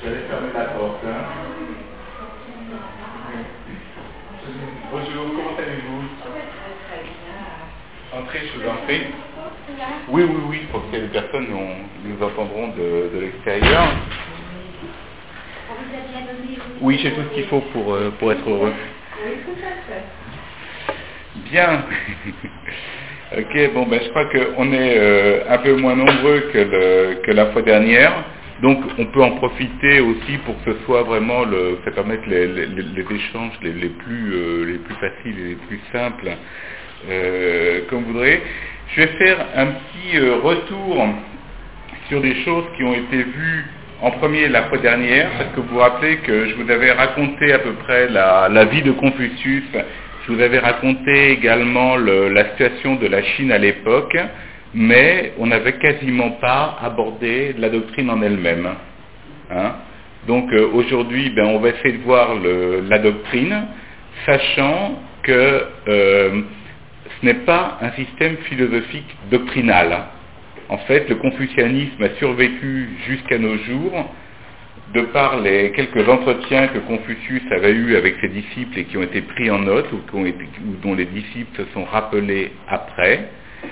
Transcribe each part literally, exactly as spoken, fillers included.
Je vais aller fermer la porte. Hein. Bonjour, comment allez-vous? Entrez, je vous en prie. Oui, oui, oui, pour que les personnes on, nous entendront de, de l'extérieur. Oui, j'ai tout ce qu'il faut pour, euh, pour être heureux. Bien. Ok, bon, ben, je crois qu'on est euh, un peu moins nombreux que, le, que la fois dernière. Donc, on peut en profiter aussi pour que ce soit vraiment, le, ça permette les, les, les échanges les, les, plus, euh, les plus faciles et les plus simples, euh, comme vous voudrez. Je vais faire un petit euh, retour sur des choses qui ont été vues en premier la fois dernière, parce que vous vous rappelez que je vous avais raconté à peu près la, la vie de Confucius. Je vous avais raconté également le, la situation de la Chine à l'époque, mais on n'avait quasiment pas abordé la doctrine en elle-même. Hein. Donc euh, aujourd'hui, ben, on va essayer de voir le, la doctrine, sachant que euh, ce n'est pas un système philosophique doctrinal. En fait, le confucianisme a survécu jusqu'à nos jours de par les quelques entretiens que Confucius avait eus avec ses disciples et qui ont été pris en note ou, qui ont été, ou dont les disciples se sont rappelés après.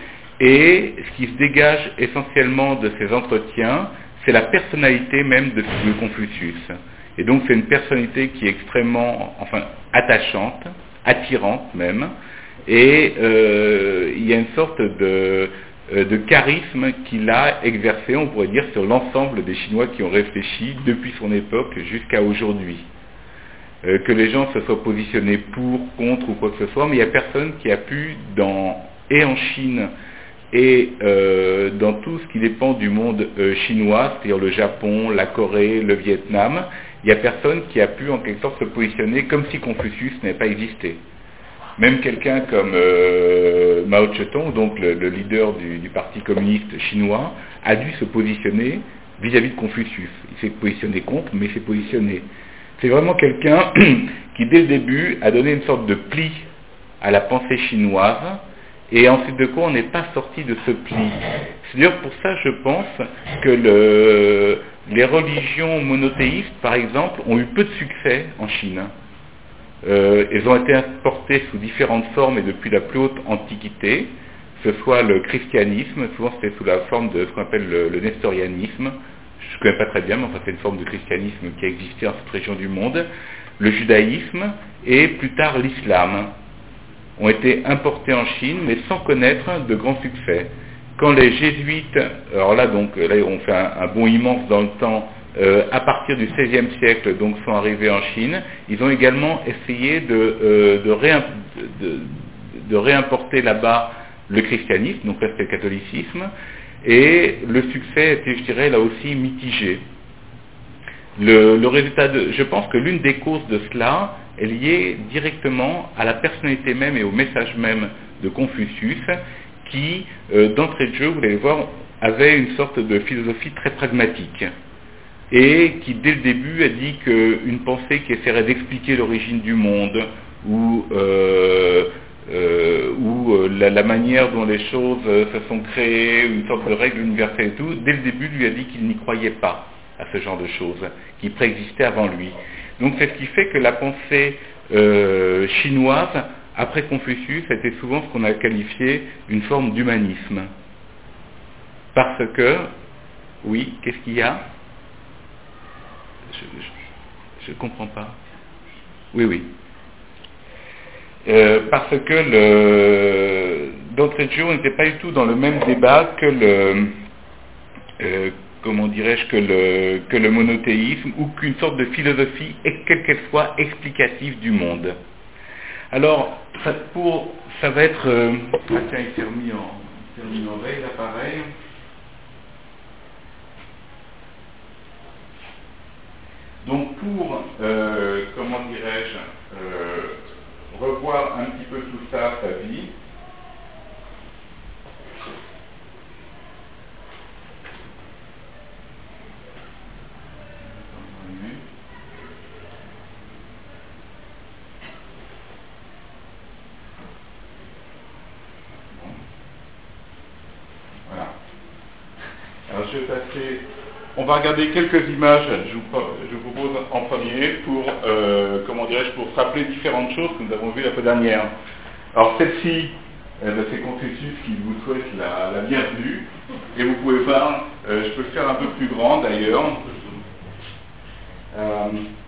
Et ce qui se dégage essentiellement de ces entretiens, c'est la personnalité même de, de Confucius. Et donc c'est une personnalité qui est extrêmement, enfin, attachante, attirante même, et euh, il y a une sorte de, de charisme qu'il a exercé, on pourrait dire, sur l'ensemble des Chinois qui ont réfléchi depuis son époque jusqu'à aujourd'hui. Euh, que les gens se soient positionnés pour, contre ou quoi que ce soit, mais il n'y a personne qui a pu, dans, et en Chine, et euh, dans tout ce qui dépend du monde euh, chinois, c'est-à-dire le Japon, la Corée, le Vietnam, il n'y a personne qui a pu en quelque sorte se positionner comme si Confucius n'avait pas existé. Même quelqu'un comme euh, Mao Tse-tung, donc le, le leader du, du Parti communiste chinois, a dû se positionner vis-à-vis de Confucius. Il s'est positionné contre, mais il s'est positionné. C'est vraiment quelqu'un qui, dès le début, a donné une sorte de pli à la pensée chinoise, et ensuite de quoi on n'est pas sorti de ce pli. C'est-à-dire, pour ça, je pense que le, les religions monothéistes, par exemple, ont eu peu de succès en Chine. Euh, elles ont été importées sous différentes formes et depuis la plus haute antiquité, que ce soit le christianisme, souvent c'était sous la forme de ce qu'on appelle le, le nestorianisme, je ne connais pas très bien, mais enfin c'est une forme de christianisme qui a existé dans cette région du monde, le judaïsme et plus tard l'islam ont été importés en Chine, mais sans connaître de grands succès. Quand les jésuites, alors là donc, là on fait un, un bond immense dans le temps, euh, à partir du seizième siècle, donc sont arrivés en Chine, ils ont également essayé de, euh, de, réim, de, de réimporter là-bas le christianisme, donc là c'était le catholicisme, et le succès était, je dirais, là aussi mitigé. Le, le résultat de, je pense que l'une des causes de cela est liée directement à la personnalité même et au message même de Confucius, qui, euh, d'entrée de jeu, vous allez voir, avait une sorte de philosophie très pragmatique, et qui, dès le début, a dit qu'une pensée qui essaierait d'expliquer l'origine du monde, ou, euh, euh, ou euh, la, la manière dont les choses euh, se sont créées, une sorte de règle universelle et tout, dès le début, lui a dit qu'il n'y croyait pas à ce genre de choses, qui préexistaient avant lui. Donc c'est ce qui fait que la pensée euh, chinoise, après Confucius, était souvent ce qu'on a qualifié une forme d'humanisme. Parce que, oui, qu'est-ce qu'il y a? Je ne comprends pas. Oui, oui. Euh, parce que le, d'entrée de jeu, on n'était pas du tout dans le même débat que le... Euh, comment dirais-je, que le, que le monothéisme, ou qu'une sorte de philosophie, quelle qu'elle soit, explicative du monde. Alors, ça, pour, ça va être... Euh, ah tiens, il s'est remis en, il s'est remis en veille, là, pareil. Donc, pour, euh, comment dirais-je, euh, revoir un petit peu tout ça, sa vie, voilà. Alors, je vais passer on va regarder quelques images, je vous, je vous propose en premier, pour, euh, comment dirais-je, pour se rappeler différentes choses que nous avons vues la fois dernière. Alors celle-ci, euh, ben, c'est Confucius qui vous souhaite la, la bienvenue, et vous pouvez voir, euh, je peux le faire un peu plus grand d'ailleurs. Euh,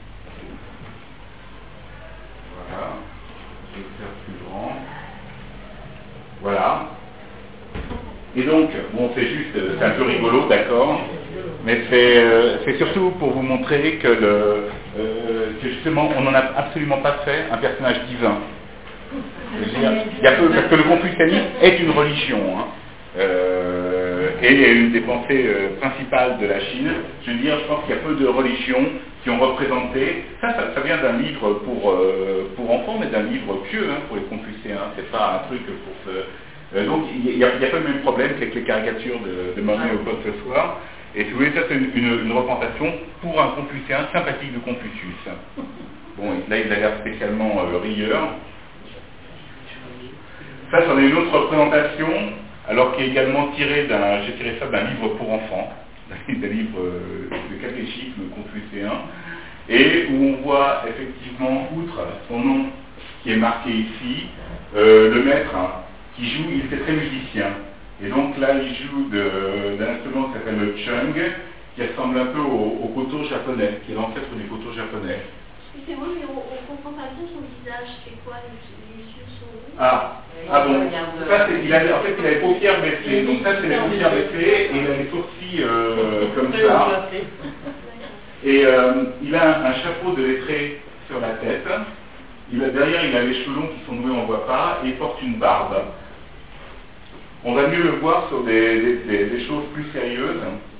voilà, je vais le faire plus grand. Voilà. Et donc, bon, c'est juste, c'est un peu rigolo, d'accord, mais c'est euh, surtout pour vous montrer que, le, euh, que justement, on n'en a absolument pas fait un personnage divin. Dire, il y a peu, parce que le confucianisme est une religion, hein, euh, et une des pensées euh, principales de la Chine. Je veux dire, je pense qu'il y a peu de religions qui ont représenté, ça, ça, ça vient d'un livre pour, euh, pour enfants, mais d'un livre pieux hein, pour les confucéens, c'est pas un truc pour se... Euh, donc il n'y a, a pas le même problème qu'avec les caricatures de, de Marie au poste ce soir. Et si vous voulez, ça c'est une, une, une représentation pour un confucéen sympathique de Confucius. Bon, là il a l'air spécialement euh, rieur. Ça, c'en est une autre représentation, alors qui est également tirée d'un, j'ai tiré ça d'un livre pour enfants, d'un livre euh, de catéchisme confucéen, et où on voit effectivement, outre son nom qui est marqué ici, euh, le maître hein, qui joue, il était très musicien. Et donc là, il joue d'un instrument qui s'appelle le chung, qui ressemble un peu au, au koto japonais, qui est l'ancêtre du koto japonais. Excusez-moi, mais on ne comprend pas bien son visage. C'est quoi, les, les yeux sont où? Ah, ah bon. Ça, il a, en fait, il a les paupières baissées. Donc ça, c'est les paupières baissées, et il a les sourcils euh, comme ça. Et euh, il a un, un chapeau de lettré sur la tête. Il a, derrière, il a les cheveux longs qui sont noués, on ne voit pas, et il porte une barbe. On va mieux le voir sur des, des, des, des choses plus sérieuses.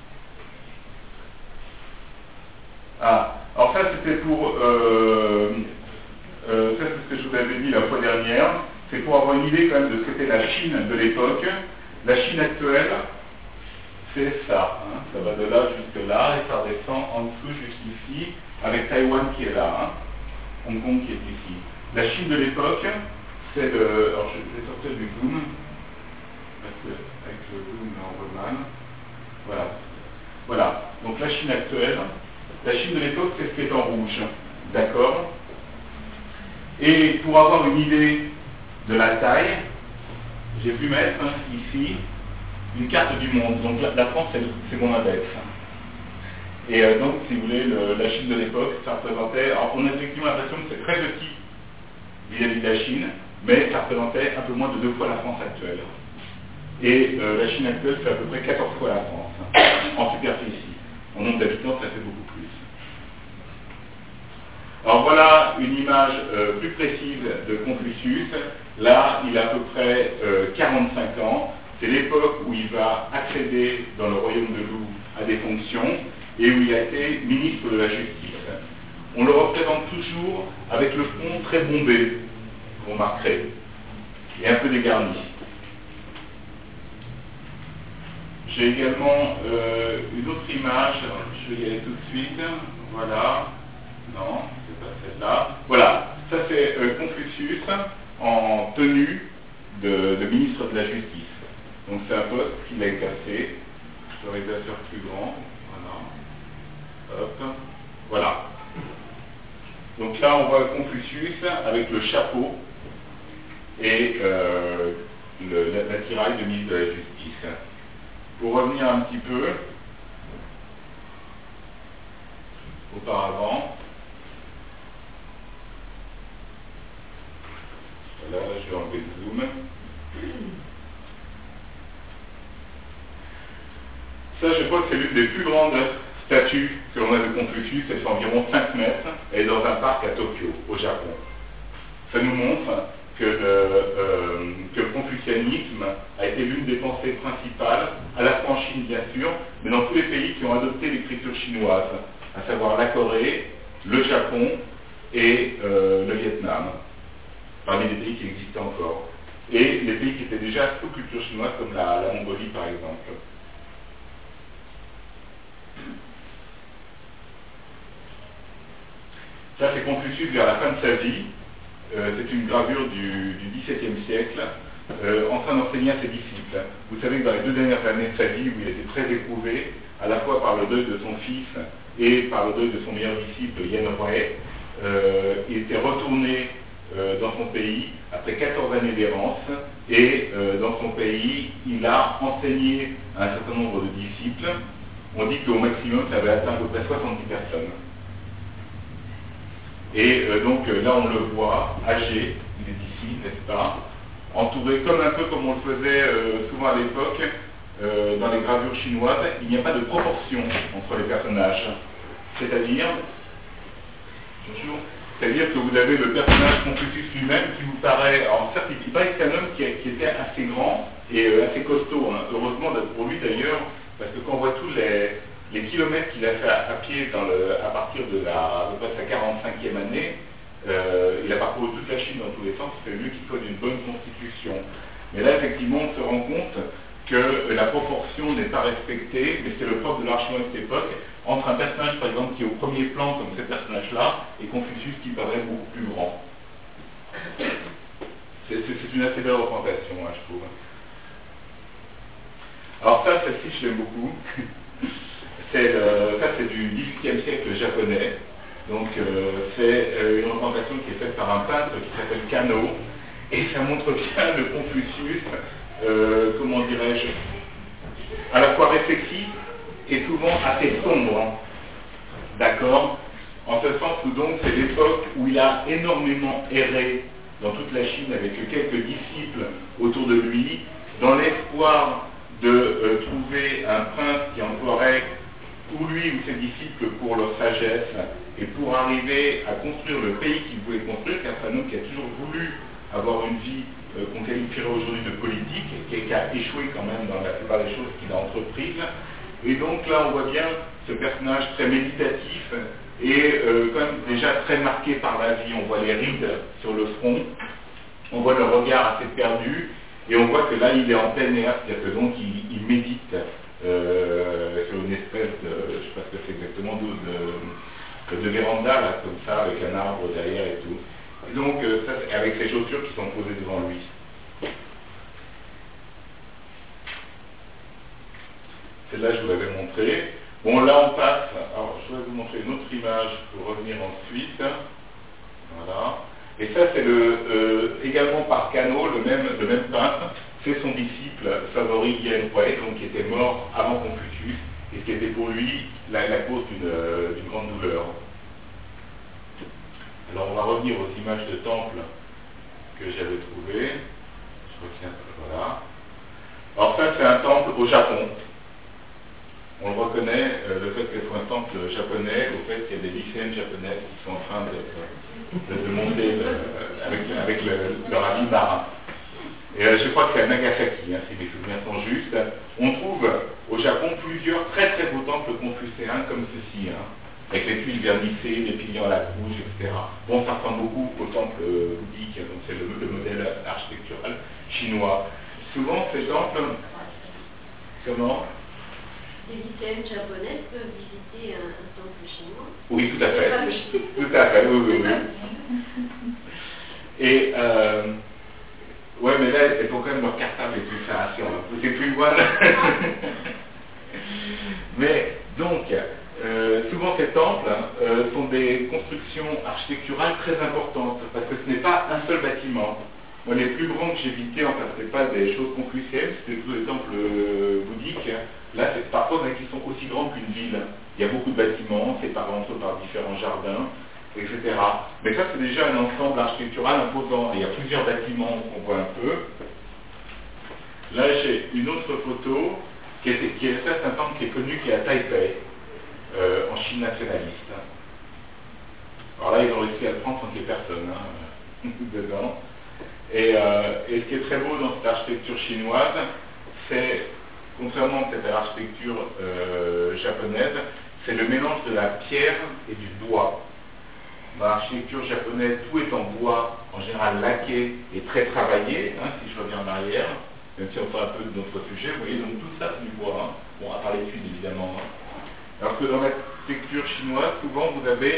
Ah, alors ça c'était pour, euh, euh, ça c'est ce que je vous avais dit la fois dernière, c'est pour avoir une idée quand même de ce qu'était la Chine de l'époque. La Chine actuelle, c'est ça, hein, ça va de là jusque là et ça redescend en dessous jusqu'ici, avec Taïwan qui est là, hein, Hong Kong qui est ici. La Chine de l'époque, c'est le, alors je vais sortir du zoom, parce que avec le zoom on voit mal, voilà, voilà, donc la Chine actuelle, la Chine de l'époque c'est ce qui est en rouge, d'accord? Et pour avoir une idée de la taille, j'ai pu mettre hein, ici une carte du monde, donc la, la France c'est mon index. Et euh, donc si vous voulez, le, la Chine de l'époque, ça représentait, alors on a effectivement l'impression que c'est très petit vis-à-vis de la Chine, mais ça représentait un peu moins de deux fois la France actuelle. Et euh, la Chine actuelle fait à peu près quatorze fois la France, hein, en superficie. En nombre d'habitants, ça fait beaucoup plus. Alors voilà une image euh, plus précise de Confucius. Là, il a à peu près euh, quarante-cinq ans. C'est l'époque où il va accéder dans le royaume de Lou à des fonctions et où il a été ministre de la Justice. On le représente toujours avec le front très bombé, vous remarquerez, et un peu dégarni. J'ai également euh, une autre image, je vais y aller tout de suite, voilà, non, c'est pas celle-là, voilà, ça c'est euh, Confucius en tenue de, de ministre de la Justice. Donc c'est un poste qu'il a exercé, je vais essayer de faire plus grand, voilà, hop, voilà. Donc là on voit Confucius avec le chapeau et euh, le, la, la tiraille de ministre de la Justice. Pour revenir un petit peu auparavant, voilà, je vais enlever le zoom. Ça, je crois que c'est l'une des plus grandes statues que l'on a de Confucius, elle fait environ cinq mètres, elle est dans un parc à Tokyo, au Japon. Ça nous montre que le, euh, que le confucianisme a été l'une des pensées principales, à la fois en Chine bien sûr, mais dans tous les pays qui ont adopté l'écriture chinoise, à savoir la Corée, le Japon et euh, le Vietnam, parmi les pays qui existaient encore. Et les pays qui étaient déjà sous culture chinoise, comme la, la Mongolie par exemple. Ça c'est Confucius vers la fin de sa vie. Euh, c'est une gravure du, du dix-septième siècle. euh, en train d'enseigner à ses disciples. Vous savez que dans les deux dernières années de sa vie, où il était très éprouvé, à la fois par le deuil de son fils et par le deuil de son meilleur disciple, Yen Hway, euh, il était retourné euh, dans son pays après quatorze années d'errance, et euh, dans son pays, il a enseigné à un certain nombre de disciples. On dit qu'au maximum, ça avait atteint à peu près soixante-dix personnes. Et euh, donc euh, là, on le voit, âgé, il est ici, n'est-ce pas, entouré comme un peu comme on le faisait euh, souvent à l'époque, euh, dans les gravures chinoises, il n'y a pas de proportion entre les personnages. C'est-à-dire, c'est-à-dire que vous avez le personnage Confucius lui-même qui vous paraît, alors certes, il paraît que c'est un homme qui, qui était assez grand et euh, assez costaud, hein. Heureusement pour lui d'ailleurs, parce que quand on voit tous les, les kilomètres qu'il a fait à, à pied dans le, à partir de, la, de sa quarante-cinquième année, euh, il a parcouru toute la Chine dans tous les sens, c'est mieux qu'il soit d'une bonne constitution. Mais là, effectivement, on se rend compte que la proportion n'est pas respectée, mais c'est le propre de l'art chinois de cette époque, entre un personnage, par exemple, qui est au premier plan, comme ce personnage-là, et Confucius qui paraît beaucoup plus grand. C'est, c'est, c'est une assez belle représentation, hein, je trouve. Alors ça, celle-ci, je l'aime beaucoup. C'est le, ça, c'est du dix-huitième siècle japonais. Donc, euh, c'est euh, une représentation qui est faite par un peintre qui s'appelle Kano. Et ça montre bien le Confucius, euh, comment dirais-je, à la fois réflexif et souvent assez sombre. D'accord? En ce sens où donc c'est l'époque où il a énormément erré dans toute la Chine avec quelques disciples autour de lui, dans l'espoir de euh, trouver un prince qui emploierait ou lui ou ses disciples pour leur sagesse et pour arriver à construire le pays qu'il voulait construire, car c'est un homme qui a toujours voulu avoir une vie euh, qu'on qualifierait aujourd'hui de politique et qui a échoué quand même dans la plupart des choses qu'il a entreprises. Et donc là on voit bien ce personnage très méditatif et euh, quand même déjà très marqué par la vie. On voit les rides sur le front, on voit le regard assez perdu et on voit que là il est en plein air, c'est-à-dire que donc il, il médite euh, sur une espèce de, je ne sais pas ce que c'est exactement, de, de, de véranda là, comme ça, avec un arbre derrière et tout. Et donc euh, ça, avec ses chaussures qui sont posées devant lui. Celle-là, je vous l'avais montré. Bon, là, on passe. Alors, je vais vous montrer une autre image pour revenir ensuite. Voilà. Et ça, c'est le, euh, également par Kano, le même, le même peintre. C'est son disciple favori, Yen Hway, donc qui était mort avant Confucius, et qui était pour lui la, la cause d'une, euh, d'une grande douleur. Alors, on va revenir aux images de temple que j'avais trouvées. Je retiens, voilà. Alors, ça, c'est un temple au Japon. On le reconnaît, euh, le fait que ce soit un temple japonais, au fait qu'il y a des lycéennes japonaises qui sont en train de, de, de monter le, avec, avec le, leur habit marin. Et euh, je crois que c'est à Nagasaki, hein, si mes souvenirs sont justes. On trouve au Japon plusieurs très très beaux temples confucéens comme ceci, hein, avec les tuiles vernissées, les piliers à la rouge, et cetera. Bon, ça ressemble beaucoup au temple euh, bouddhique, donc c'est le, le modèle architectural chinois. Souvent, ces temples, comment? Les lycéennes japonaises peuvent visiter un, un temple chinois. Oui, tout à fait. Tout à fait, oui, oui, oui. Et, euh, ouais, mais là, elles font quand même leur cartable et tout ça, si on va pousser plus loin. Mais, donc, euh, souvent ces temples euh, sont des constructions architecturales très importantes, parce que ce n'est pas un seul bâtiment. Moi, les plus grands que j'ai visités, enfin, ce n'est pas des choses confuciennes, c'était plutôt des temples euh, bouddhiques. Là, c'est parfois qui sont aussi grands qu'une ville. Il y a beaucoup de bâtiments, séparés entre eux par différents jardins, et cetera. Mais ça, c'est déjà un ensemble architectural imposant. Il y a plusieurs bâtiments qu'on voit un peu. Là, j'ai une autre photo, qui est, qui est ça, c'est un temple qui est connu, qui est à Taipei, euh, en Chine nationaliste. Alors là, ils ont réussi à le prendre sans qu'il y ait personne hein, dedans. Et, euh, et ce qui est très beau dans cette architecture chinoise, c'est, contrairement à cette architecture euh, japonaise, c'est le mélange de la pierre et du bois. Dans l'architecture japonaise, tout est en bois, en général laqué et très travaillé, hein, si je reviens en arrière, même si on fait un peu de notre sujet, vous voyez, donc tout ça c'est du bois, hein. Bon, à part les tuiles évidemment. Hein. Alors que dans l'architecture chinoise, souvent vous avez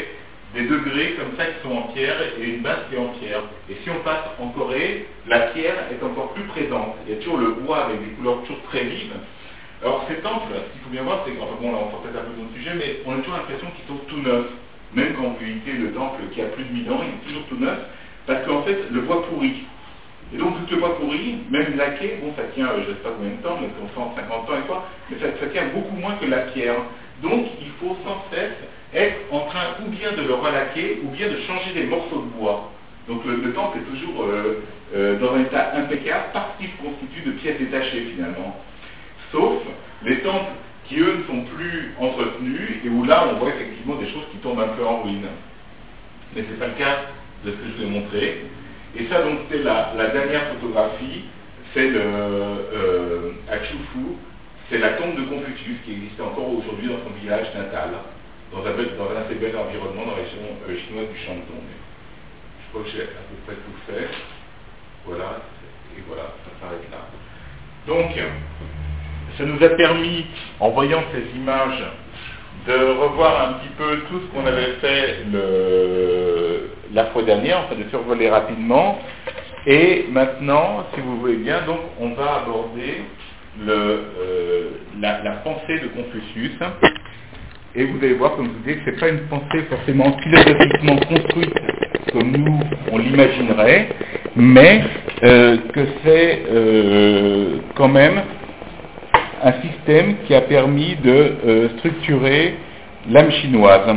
des degrés comme ça qui sont en pierre et une base qui est en pierre. Et si on passe en Corée, la pierre est encore plus présente. Il y a toujours le bois avec des couleurs toujours très vives. Alors ces temples, ce qu'il faut bien voir, c'est que, enfin bon là on sort peut-être un peu dans le sujet, mais on a toujours l'impression qu'ils sont tout neufs. Même quand vous visitez le temple qui a plus de mille ans, il est toujours tout neuf, parce qu'en fait le bois pourrit. Et donc tout le bois pourri, même laqué, bon ça tient, euh, je ne sais pas combien de temps, mais cent cinquante ans et quoi, mais ça, ça tient beaucoup moins que la pierre. Donc il faut sans cesse être en train ou bien de le relaquer, ou bien de changer des morceaux de bois. Donc le, le temple est toujours euh, euh, dans un état impeccable, parce qu'il se constitue de pièces détachées finalement. Sauf les temples qui eux ne sont plus entretenus, et où là on voit effectivement des choses qui tombent un peu en ruine. Mais ce n'est pas le cas de ce que je vous ai montré. Et ça donc c'est la, la dernière photographie, c'est le euh, à Chufu, c'est la tombe de Confucius qui existe encore aujourd'hui dans son village natal, dans un, dans un assez bel environnement dans la région euh, chinoise du Shandong. Je crois que j'ai à peu près tout fait. Voilà, et voilà, ça s'arrête là. Donc, ça nous a permis, en voyant ces images, de revoir un petit peu tout ce qu'on avait fait le, la fois dernière, enfin de survoler rapidement. Et maintenant, si vous voulez bien, donc on va aborder le, euh, la, la pensée de Confucius. Et vous allez voir, comme je vous disais, que ce n'est pas une pensée forcément philosophiquement construite comme nous on l'imaginerait, mais euh, que c'est euh, quand même un système qui a permis de euh, structurer l'âme chinoise.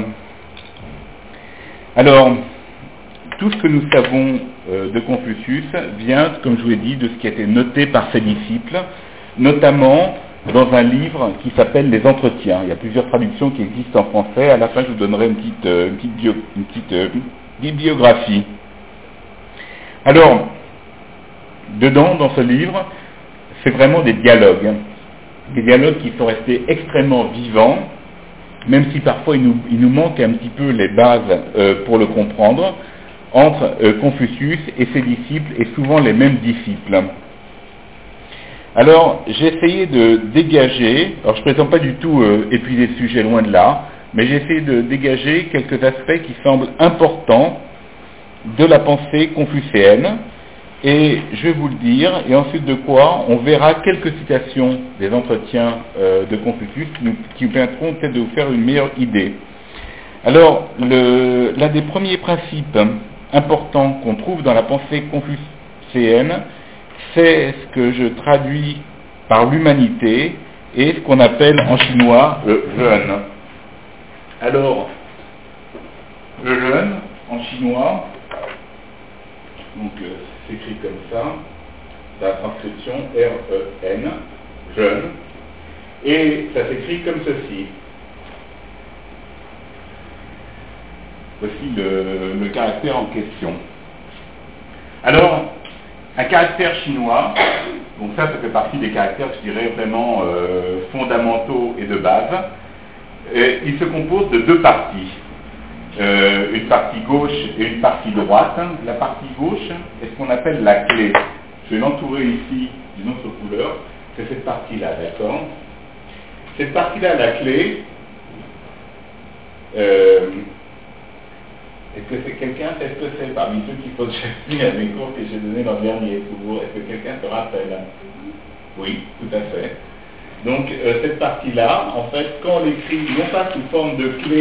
Alors, tout ce que nous savons euh, de Confucius vient, comme je vous l'ai dit, de ce qui a été noté par ses disciples, notamment dans un livre qui s'appelle Les Entretiens. Il y a plusieurs traductions qui existent en français. À la fin, je vous donnerai une petite, euh, une petite, bio, une petite euh, bibliographie. Alors, dedans, dans ce livre, c'est vraiment des dialogues. Des dialogues qui sont restés extrêmement vivants, même si parfois il nous, il nous manque un petit peu les bases euh, pour le comprendre, entre euh, Confucius et ses disciples, et souvent les mêmes disciples. Alors, j'ai essayé de dégager, alors je ne prétends pas du tout euh, épuiser le sujet, loin de là, mais j'ai essayé de dégager quelques aspects qui semblent importants de la pensée confucéenne, et je vais vous le dire, et ensuite de quoi on verra quelques citations des entretiens euh, de Confucius qui, nous, qui vous permettront peut-être de vous faire une meilleure idée. Alors, le, l'un des premiers principes importants qu'on trouve dans la pensée confucéenne, c'est ce que je traduis par l'humanité et ce qu'on appelle en chinois le jeûne. Alors, le jeûne, en chinois, donc euh, s'écrit comme ça, la transcription R E N, jeûne, et ça s'écrit comme ceci. Voici le, le caractère en question. Alors, un caractère chinois, donc ça, ça fait partie des caractères, je dirais, vraiment euh, fondamentaux et de base. Et il se compose de deux parties. Euh, une partie gauche et une partie droite. La partie gauche est ce qu'on appelle la clé. Je vais l'entourer ici d'une autre couleur. C'est cette partie-là, d'accord? Cette partie-là, la clé, euh, est-ce que c'est quelqu'un, est-ce que c'est parmi ceux qui posent chaque à mes cours que j'ai donné l'an dernier? Est-ce que quelqu'un se rappelle? Oui, tout à fait. Donc, euh, cette partie-là, en fait, quand on l'écrit, non pas sous forme de clé,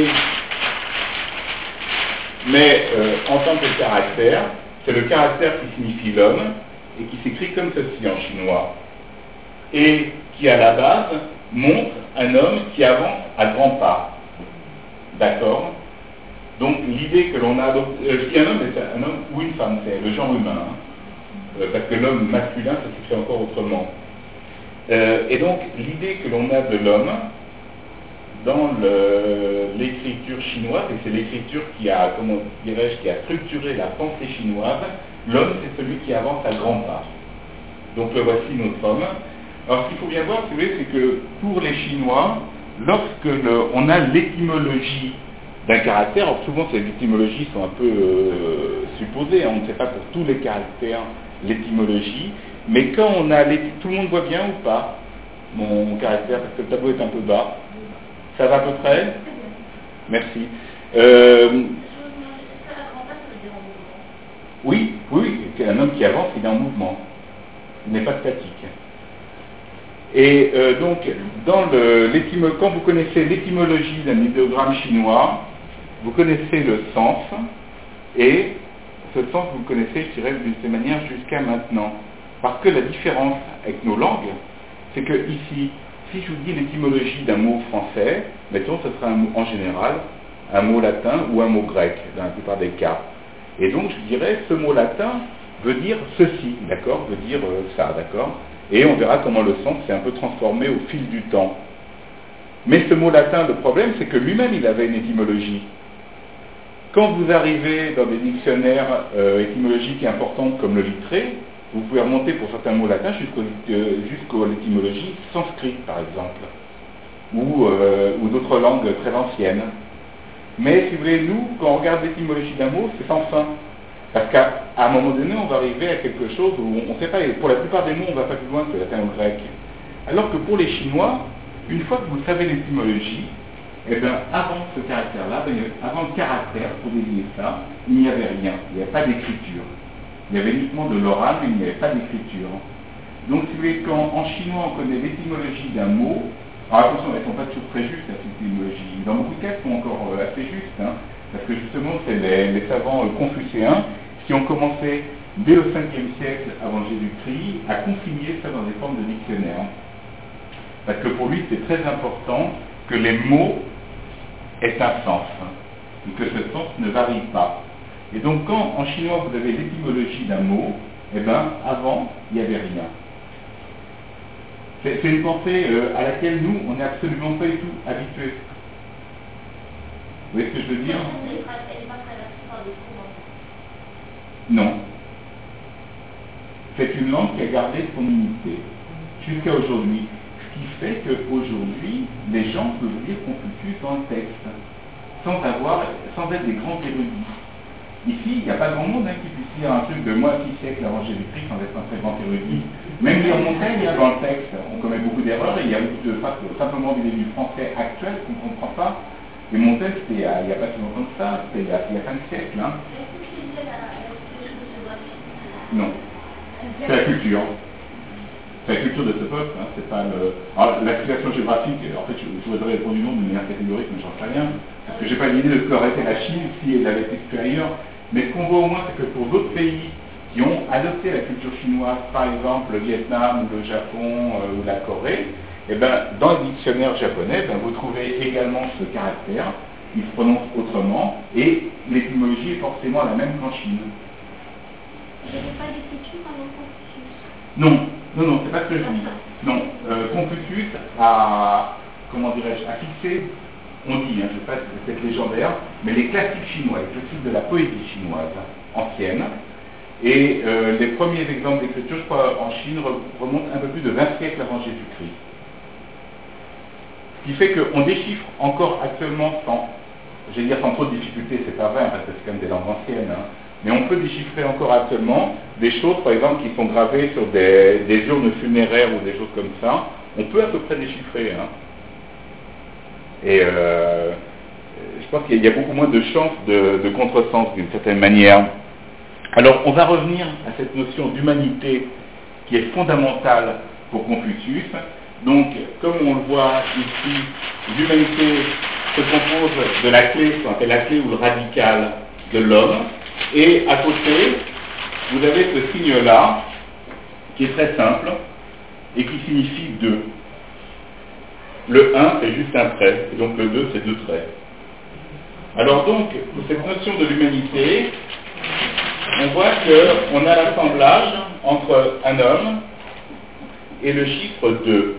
mais euh, en tant que caractère, c'est le caractère qui signifie l'homme, et qui s'écrit comme ceci en chinois. Et qui, à la base, montre un homme qui avance à grands pas. D'accord? Donc l'idée que l'on a, donc, euh, je dis un homme, mais c'est un homme ou une femme, c'est le genre humain, hein, euh, parce que l'homme masculin, ça s'écrit encore autrement. Euh, et donc l'idée que l'on a de l'homme dans le, l'écriture chinoise, et c'est l'écriture qui a, comment dirais-je, qui a structuré la pensée chinoise, l'homme c'est celui qui avance à grands pas. Donc le voici notre homme. Alors ce qu'il faut bien voir, si vous voulez, c'est que pour les Chinois, lorsque le, on a l'étymologie d'un caractère, alors souvent ces étymologies sont un peu euh, supposées, hein, on ne sait pas pour tous les caractères l'étymologie, mais quand on a l'étymologie, tout le monde voit bien ou pas mon caractère, parce que le tableau est un peu bas, ça va à peu près? Merci. Euh, Un homme qui avance, il est en mouvement. Il n'est pas statique. Et euh, donc, dans le, l'étymo, quand vous connaissez l'étymologie d'un idéogramme chinois, vous connaissez le sens, et ce sens, vous le connaissez, je dirais, d'une certaine manière jusqu'à maintenant. Parce que la différence avec nos langues, c'est que ici, si je vous dis l'étymologie d'un mot français, mettons, ce sera un mot, en général un mot latin ou un mot grec, dans la plupart des cas. Et donc, je dirais, ce mot latin veut dire ceci, d'accord, veut dire euh, ça, d'accord. Et on verra comment le sens s'est un peu transformé au fil du temps. Mais ce mot latin, le problème, c'est que lui-même, il avait une étymologie. Quand vous arrivez dans des dictionnaires euh, étymologiques importantes comme le Littré, vous pouvez remonter pour certains mots latins jusqu'au, euh, jusqu'à l'étymologie sanskrit, par exemple, ou, euh, ou d'autres langues très anciennes. Mais si vous voulez, nous, quand on regarde l'étymologie d'un mot, c'est sans fin. Parce qu'à un moment donné, on va arriver à quelque chose où on ne sait pas, et pour la plupart des mots, on ne va pas plus loin que le latin ou le grec. Alors que pour les Chinois, une fois que vous savez l'étymologie, eh bien, avant ce caractère-là, avant le caractère, pour désigner ça, il n'y avait rien, il n'y avait pas d'écriture. Il y avait uniquement de l'oral, mais il n'y avait pas d'écriture. Donc, si vous voulez, quand en chinois on connaît l'étymologie d'un mot, alors attention, elles ne sont pas toujours très justes, cette étymologie. Dans beaucoup de cas, elles sont encore euh, assez justes, hein, parce que justement, c'est les, les savants euh, confucéens qui ont commencé, dès le cinquième siècle avant Jésus-Christ, à consigner ça dans des formes de dictionnaires. Parce que pour lui, c'est très important que les mots aient un sens, hein, et que ce sens ne varie pas. Et donc, quand en chinois vous avez l'étymologie d'un mot, eh bien, avant, il n'y avait rien. C'est, c'est une pensée euh, à laquelle nous, on n'est absolument pas du tout habitués. Vous voyez ce que je veux dire? Non. C'est une langue qui a gardé son unité jusqu'à aujourd'hui. Ce qui fait qu'aujourd'hui, les gens peuvent lire Confucius dans le texte, sans avoir, sans être des grands érudits. Ici, il n'y a pas grand monde hein, qui puisse lire un truc de moi six siècles avant Jésus-Christ sans être un très grand érudit. Même lire Montaigne hein, dans le texte, on commet beaucoup d'erreurs et il y a beaucoup de simplement des du français actuel qu'on ne comprend pas. Et Montaigne, c'était il n'y a pas si longtemps que ça, c'était il y a, il y a cinq siècles. Hein. Non. C'est la culture. C'est la culture de ce peuple. Hein. C'est pas le... Alors, la situation géographique, en fait, je, je voudrais répondre du nom d'une manière catégorique, mais j'en sais rien. Parce que je n'ai pas l'idée de ce qu'aurait été la Chine si elle avait été supérieure. Mais ce qu'on voit au moins, c'est que pour d'autres pays qui ont adopté la culture chinoise, par exemple le Vietnam ou le Japon euh, ou la Corée, eh ben, dans le dictionnaire japonais, ben, vous trouvez également ce caractère, il se prononce autrement, et l'étymologie est forcément la même qu'en Chine. Il n'y avait pas d'écriture avant Confucius? Non, non, non, c'est pas ce que je dis. Non, euh, Confucius a, comment dirais-je, a fixé, on dit, hein, je ne sais pas si c'est peut-être légendaire, mais les classiques chinois, les classiques de la poésie chinoise ancienne. Et euh, les premiers exemples d'écriture, je crois, en Chine, remontent un peu plus de vingt siècles avant Jésus-Christ. Ce qui fait qu'on déchiffre encore actuellement sans, je vais dire sans trop de difficulté, c'est pas vrai, hein, parce que c'est quand même des langues anciennes, hein, mais on peut déchiffrer encore actuellement des choses, par exemple, qui sont gravées sur des, des urnes funéraires ou des choses comme ça. On peut à peu près déchiffrer, hein. Et euh, je pense qu'il y a beaucoup moins de chances de, de contresens d'une certaine manière. Alors, on va revenir à cette notion d'humanité qui est fondamentale pour Confucius. Donc, comme on le voit ici, l'humanité se compose de la clé, ce qu'on appelle la clé ou le radical de l'homme. Et à côté, vous avez ce signe-là, qui est très simple, et qui signifie deux. Le un, c'est juste un trait, et donc le deux, c'est deux traits. Alors donc, pour cette notion de l'humanité, on voit qu'on a l'assemblage entre un homme et le chiffre deux.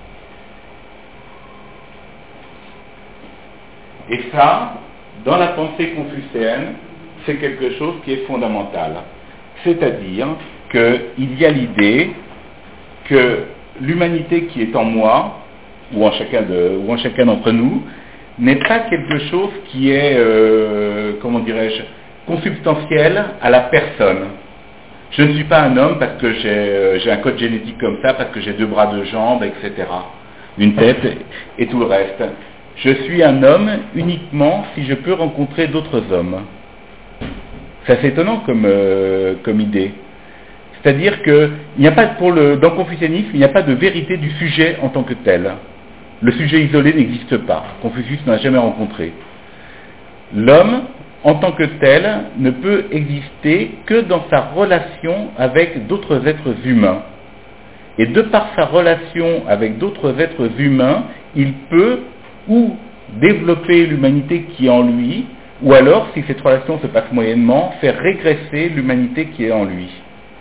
Et ça, dans la pensée confucéenne, c'est quelque chose qui est fondamental. C'est-à-dire qu'il y a l'idée que l'humanité qui est en moi, ou en chacun, de, ou en chacun d'entre nous, n'est pas quelque chose qui est, euh, comment dirais-je, consubstantiel à la personne. Je ne suis pas un homme parce que j'ai, euh, j'ai un code génétique comme ça, parce que j'ai deux bras, deux jambes, et cetera. Une tête et tout le reste. Je suis un homme uniquement si je peux rencontrer d'autres hommes. C'est assez étonnant comme, euh, comme idée. C'est-à-dire que il n'y a pas pour le, dans le confucianisme, il n'y a pas de vérité du sujet en tant que tel. Le sujet isolé n'existe pas. Confucius n'en a jamais rencontré. L'homme, en tant que tel, ne peut exister que dans sa relation avec d'autres êtres humains. Et de par sa relation avec d'autres êtres humains, il peut ou développer l'humanité qui est en lui, ou alors, si cette relation se passe moyennement, faire régresser l'humanité qui est en lui.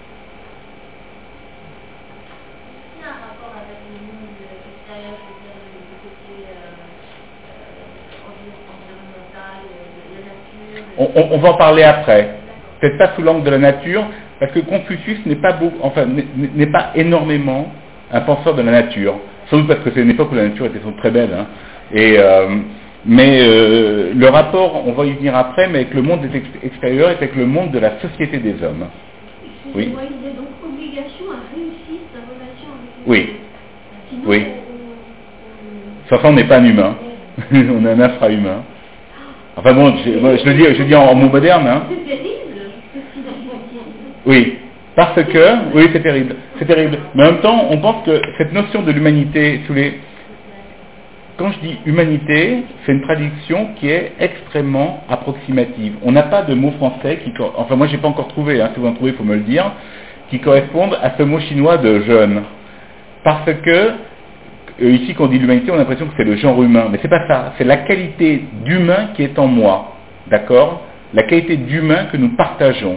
Il y a un rapport avec le monde extérieur, c'est-à-dire le côté euh, environnemental, de la nature. On, on, on va en parler après. Peut-être pas sous l'angle de la nature, parce que Confucius n'est pas beau, enfin n'est pas énormément un penseur de la nature. Sans doute parce que c'est une époque où la nature était très belle. Hein. Et euh, mais euh, le rapport, on va y venir après, mais avec le monde des ex- extérieurs et avec le monde de la société des hommes. Oui. Moi, il y a donc obligation à réussir sa relation avec les Oui. autres. Sinon, Oui. on, Sans ça, on n'est pas un humain. On est un infra-humain. Enfin bon, je, moi, je le dis, je le dis en, en mots modernes. Hein. c'est terrible. Parce que sinon, Oui. Parce que, oui, c'est terrible. C'est terrible. Mais en même temps, on pense que cette notion de l'humanité, sous les Quand je dis humanité, c'est une traduction qui est extrêmement approximative. On n'a pas de mot français qui, enfin moi j'ai pas encore trouvé, hein, si vous en trouvez il faut me le dire, qui correspondent à ce mot chinois de jeune. Parce que, euh, ici quand on dit l'humanité, on a l'impression que c'est le genre humain, mais c'est pas ça, c'est la qualité d'humain qui est en moi, d'accord ? La qualité d'humain que nous partageons.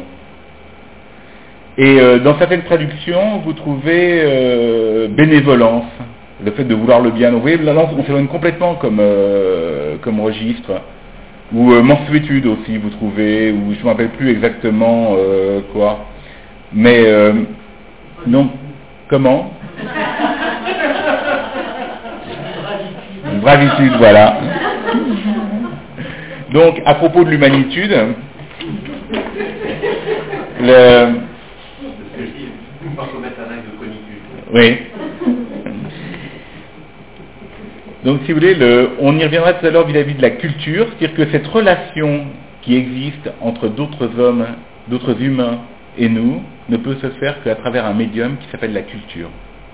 Et euh, dans certaines traductions, vous trouvez euh, bénévolence, le fait de vouloir le bien. Donc, vous voyez, là, on s'éloigne complètement comme, euh, comme registre. Ou euh, mensuétude aussi, vous trouvez, ou je ne me rappelle plus exactement euh, quoi. Mais, euh, non, comment Bravitude, voilà. Donc, à propos de l'humanitude, le... Oui. Donc, si vous voulez, le, on y reviendra tout à l'heure vis-à-vis de la culture, c'est-à-dire que cette relation qui existe entre d'autres hommes, d'autres humains et nous, ne peut se faire qu'à travers un médium qui s'appelle la culture.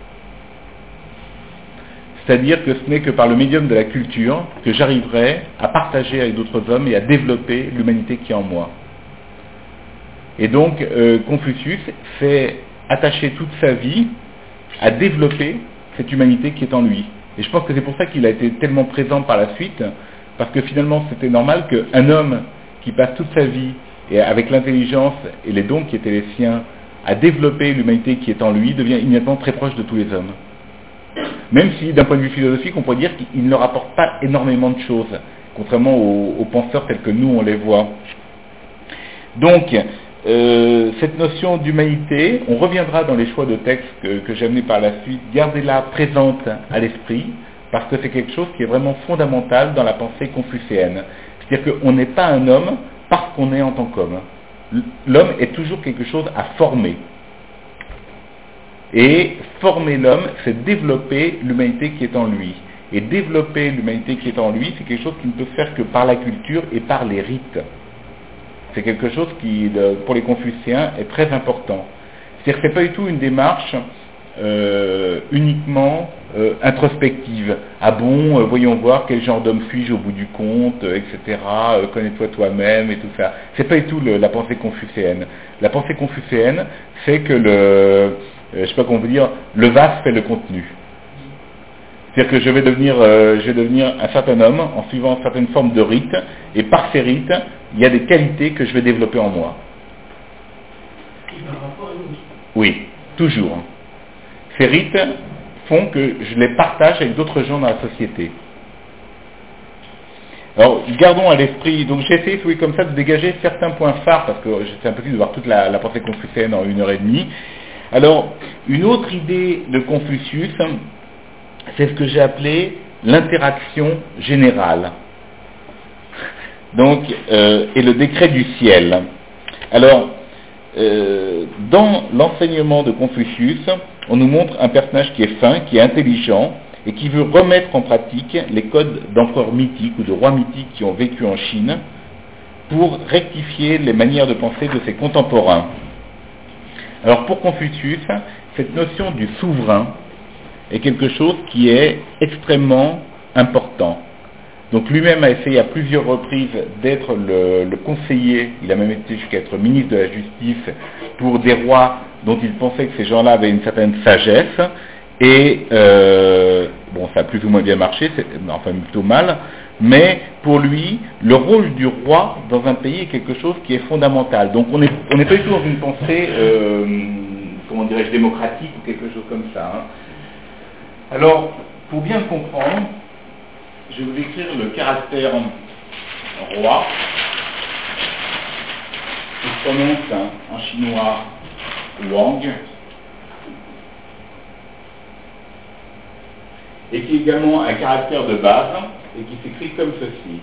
C'est-à-dire que ce n'est que par le médium de la culture que j'arriverai à partager avec d'autres hommes et à développer l'humanité qui est en moi. Et donc, euh, Confucius fait attacher toute sa vie à développer cette humanité qui est en lui. Et je pense que c'est pour ça qu'il a été tellement présent par la suite, parce que finalement c'était normal qu'un homme qui passe toute sa vie, et avec l'intelligence et les dons qui étaient les siens, à développer l'humanité qui est en lui, devient immédiatement très proche de tous les hommes. Même si, d'un point de vue philosophique, on pourrait dire qu'il ne leur apporte pas énormément de choses, contrairement aux, aux penseurs tels que nous on les voit. Donc, Euh, cette notion d'humanité, on reviendra dans les choix de texte que, que j'ai amenés par la suite, gardez-la présente à l'esprit, parce que c'est quelque chose qui est vraiment fondamental dans la pensée confucéenne. C'est-à-dire qu'on n'est pas un homme parce qu'on est en tant qu'homme. L'homme est toujours quelque chose à former. Et former l'homme, c'est développer l'humanité qui est en lui. Et développer l'humanité qui est en lui, c'est quelque chose qui ne peut se faire que par la culture et par les rites. C'est quelque chose qui, pour les Confucéens, est très important. C'est-à-dire que ce n'est pas du tout une démarche euh, uniquement euh, introspective. Ah bon, euh, voyons voir quel genre d'homme suis-je au bout du compte, euh, et cetera. Euh, connais-toi toi-même et tout ça. C'est pas du tout le, la pensée confucéenne. La pensée confucéenne, c'est que le, euh, je sais pas comment vous dire, le vase fait le contenu. C'est-à-dire que je vais devenir, euh, je vais devenir un certain homme en suivant certaines formes de rites, et par ces rites, il y a des qualités que je vais développer en moi. Oui, toujours. Ces rites font que je les partage avec d'autres gens dans la société. Alors, gardons à l'esprit, donc j'ai essayé, oui, comme ça, de dégager certains points phares, parce que c'est impossible de voir toute la, la pensée confucéenne en une heure et demie. Alors, une autre idée de Confucius, c'est ce que j'ai appelé l'interaction générale. Donc, euh, et le décret du ciel. Alors, euh, dans l'enseignement de Confucius, on nous montre un personnage qui est fin, qui est intelligent, et qui veut remettre en pratique les codes d'empereurs mythiques ou de rois mythiques qui ont vécu en Chine, pour rectifier les manières de penser de ses contemporains. Alors pour Confucius, cette notion du souverain est quelque chose qui est extrêmement important. Donc lui-même a essayé à plusieurs reprises d'être le, le conseiller, il a même été jusqu'à être ministre de la Justice pour des rois dont il pensait que ces gens-là avaient une certaine sagesse, et euh, bon, ça a plus ou moins bien marché, c'est, enfin plutôt mal, mais pour lui, le rôle du roi dans un pays est quelque chose qui est fondamental. Donc on n'est on n'est pas du tout dans une pensée, euh, comment dirais-je, démocratique ou quelque chose comme ça. Hein. Alors, pour bien comprendre, je vais vous écrire le caractère roi, qui se prononce hein, en chinois Wang, et qui est également un caractère de base, et qui s'écrit comme ceci.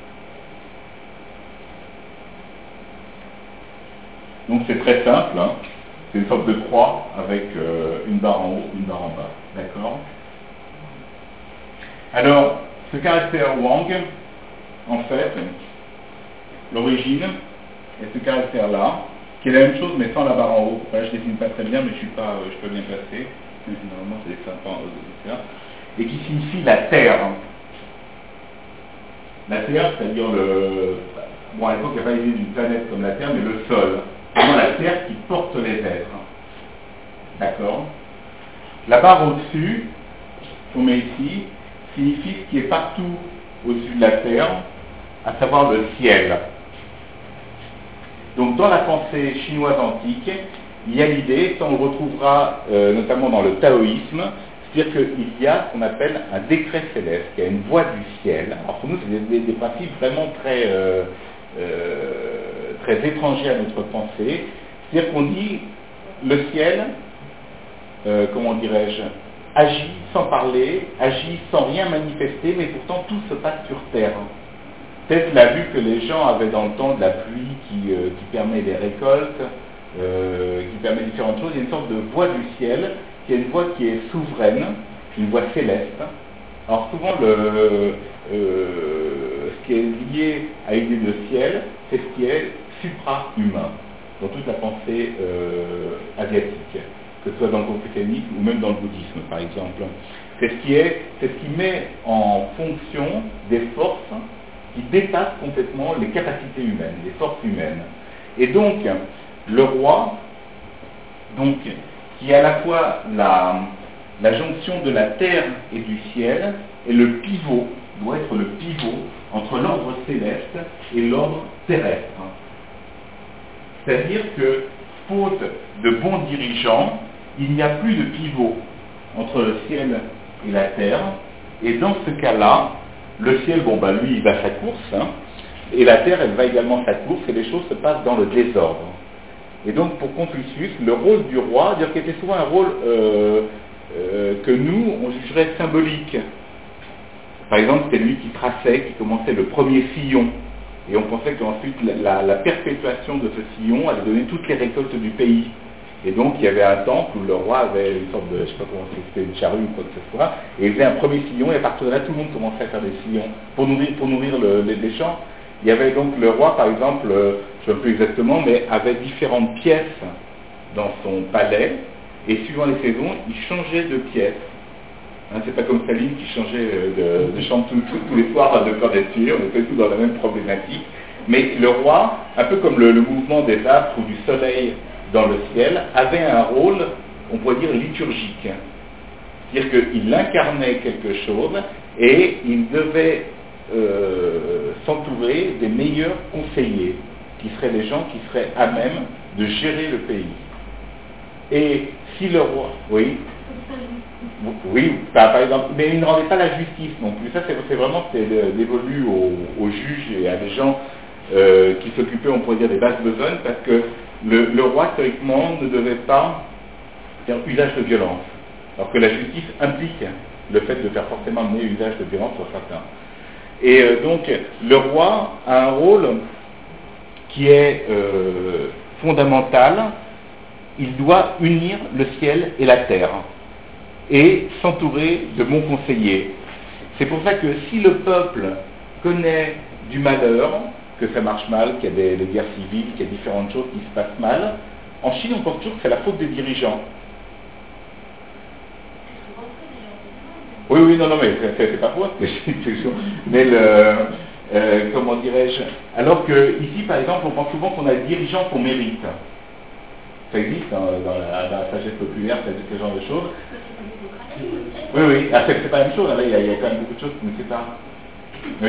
Donc c'est très simple, hein. C'est une sorte de croix avec euh, une barre en haut, une barre en bas, d'accord? Alors, ce caractère Wang, en fait, l'origine est ce caractère-là, qui est la même chose mais sans la barre en haut. Là, je ne dessine pas très bien, mais je suis pas, euh, je peux bien placer. Normalement, c'est des sympas, euh, et qui signifie la terre. La terre, c'est-à-dire le... Bon, à l'époque, il n'y a pas l'idée d'une planète comme la Terre, mais le sol. Vraiment la terre qui porte les êtres. D'accord? La barre au-dessus, qu'on met ici, signifie ce qui est partout au-dessus de la terre, à savoir le ciel. Donc dans la pensée chinoise antique, il y a l'idée, ça on le retrouvera euh, notamment dans le taoïsme, c'est-à-dire qu'il y a ce qu'on appelle un décret céleste, il y a une voie du ciel. Alors pour nous, c'est des, des, des principes vraiment très, euh, euh, très étrangers à notre pensée. C'est-à-dire qu'on dit, le ciel, euh, comment dirais-je, agit sans parler, agit sans rien manifester, mais pourtant tout se passe sur terre. Peut-être la vue que les gens avaient dans le temps de la pluie qui, euh, qui permet les récoltes, euh, qui permet différentes choses, il y a une sorte de voie du ciel, qui est une voie qui est souveraine, une voie céleste. Alors souvent, le, euh, ce qui est lié à l'idée de ciel, c'est ce qui est supra-humain, dans toute la pensée euh, asiatique, que ce soit dans le confucianisme ou même dans le bouddhisme, par exemple. C'est ce qui est, c'est ce qui met en fonction des forces qui dépassent complètement les capacités humaines, les forces humaines. Et donc, le roi, donc, qui est à la fois la, la jonction de la terre et du ciel, est le pivot, doit être le pivot entre l'ordre céleste et l'ordre terrestre. C'est-à-dire que, faute de bons dirigeants, il n'y a plus de pivot entre le ciel et la terre, et dans ce cas-là, le ciel, bon ben lui, il va sa course, hein, et la terre, elle va également sa course, et les choses se passent dans le désordre. Et donc, pour Confucius, le rôle du roi, dire qu'il était souvent un rôle euh, euh, que nous, on jugerait symbolique. Par exemple, c'était lui qui traçait, qui commençait le premier sillon. Et on pensait qu'ensuite, la, la, la perpétuation de ce sillon allait donner toutes les récoltes du pays. Et donc, il y avait un temple où le roi avait une sorte de, je ne sais pas comment c'était, une charrue ou quoi que ce soit, et il faisait un premier sillon, et à partir de là, tout le monde commençait à faire des sillons pour nourrir, pour nourrir le, les, les champs. Il y avait donc le roi, par exemple, euh, je ne sais plus exactement, mais avait différentes pièces dans son palais, et suivant les saisons, il changeait de pièce. Hein, c'est pas comme Staline qui changeait de, de chambre tous tout, tout les soirs de candidature, on était tous dans la même problématique. Mais le roi, un peu comme le, le mouvement des astres ou du soleil dans le ciel, avait un rôle, on pourrait dire, liturgique. C'est-à-dire qu'il incarnait quelque chose et il devait euh, s'entourer des meilleurs conseillers, qui seraient les gens qui seraient à même de gérer le pays. Et si le roi... Oui Oui, bah, par exemple, mais il ne rendait pas la justice non plus. Ça, c'est, c'est vraiment c'est dévolu aux, aux juges et à des gens euh, qui s'occupaient, on pourrait dire, des basses besognes, parce que le, le roi, théoriquement, ne devait pas faire usage de violence. Alors que la justice implique le fait de faire forcément mener usage de violence sur certains. Et euh, donc, le roi a un rôle qui est euh, fondamental. Il doit unir le ciel et la terre et s'entourer de bons conseillers. C'est pour ça que si le peuple connaît du malheur, que ça marche mal, qu'il y a des, des guerres civiles, qu'il y a différentes choses qui se passent mal, En Chine, on pense toujours que c'est la faute des dirigeants. Oui, oui, non, non, mais c'est, c'est pas faux, mais le, euh, comment dirais-je, alors que ici, par exemple, on pense souvent qu'on a des dirigeants qu'on mérite. Ça existe hein, dans, la, dans la sagesse populaire, ça existe ce genre de choses. Oui, oui, ah, c'est, c'est pas la même chose, là, il y, a, il y a quand même beaucoup de choses qui nous séparent. Oui.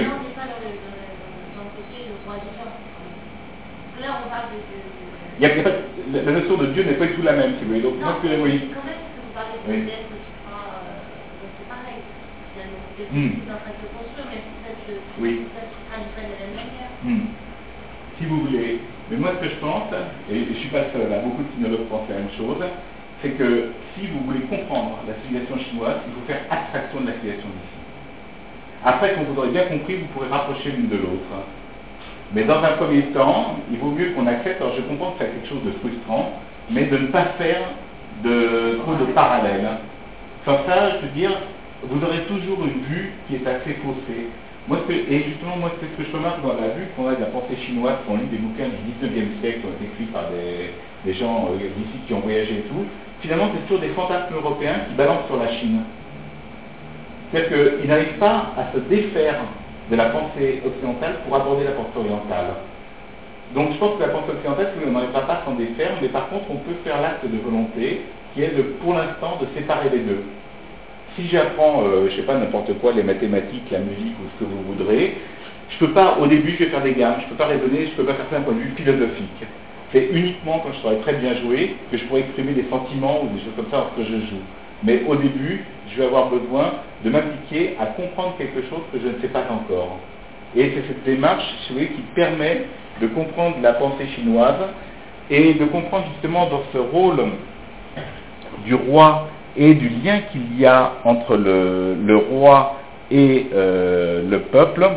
Là, on parle de... Il y a, il y a pas, la, la notion de Dieu n'est pas du tout la même, si vous voulez. Donc, non, moi, que, oui. quand même, si vous parlez de Oui. d'être, c'est pareil. C'est Hmm. en train de se construire, mais peut-être que Oui. ça se traduit pas de la même manière. Hmm. Si vous voulez. Mais moi, ce que je pense, et je ne suis pas le seul, là, beaucoup de sinologues pensent la même chose, c'est que si vous voulez comprendre la civilisation chinoise, il faut faire abstraction de la civilisation d'ici. Après, quand vous aurez bien compris, vous pourrez rapprocher l'une de l'autre. Mais dans un premier temps, il vaut mieux qu'on accepte, alors je comprends que c'est quelque chose de frustrant, mais de ne pas faire de, trop de parallèles. Sans ça, je veux dire, vous aurez toujours une vue qui est assez faussée. Moi, ce que, et justement, moi, c'est ce que je remarque dans la vue qu'on a de la pensée chinoise, qu'on lit des bouquins du dix-neuvième siècle, qui ont été écrits par des, des gens euh, d'ici qui ont voyagé et tout, finalement, c'est toujours des fantasmes européens qui balancent sur la Chine. C'est-à-dire qu'ils n'arrivent pas à se défaire de la pensée occidentale pour aborder la pensée orientale. Donc je pense que la pensée occidentale, oui, on n'arrivera pas à s'en défaire, mais par contre on peut faire l'acte de volonté qui est de, pour l'instant de séparer les deux. Si j'apprends, euh, je sais pas, n'importe quoi, les mathématiques, la musique ou ce que vous voudrez, je peux pas, au début je vais faire des gammes, je peux pas raisonner, je peux pas faire ça d'un point de vue philosophique. C'est uniquement quand je saurais très bien jouer que je pourrais exprimer des sentiments ou des choses comme ça lorsque je joue. Mais au début, je vais avoir besoin de m'appliquer à comprendre quelque chose que je ne sais pas encore. Et c'est cette démarche, si vous voulez, qui permet de comprendre la pensée chinoise et de comprendre justement dans ce rôle du roi et du lien qu'il y a entre le, le roi et euh, le peuple,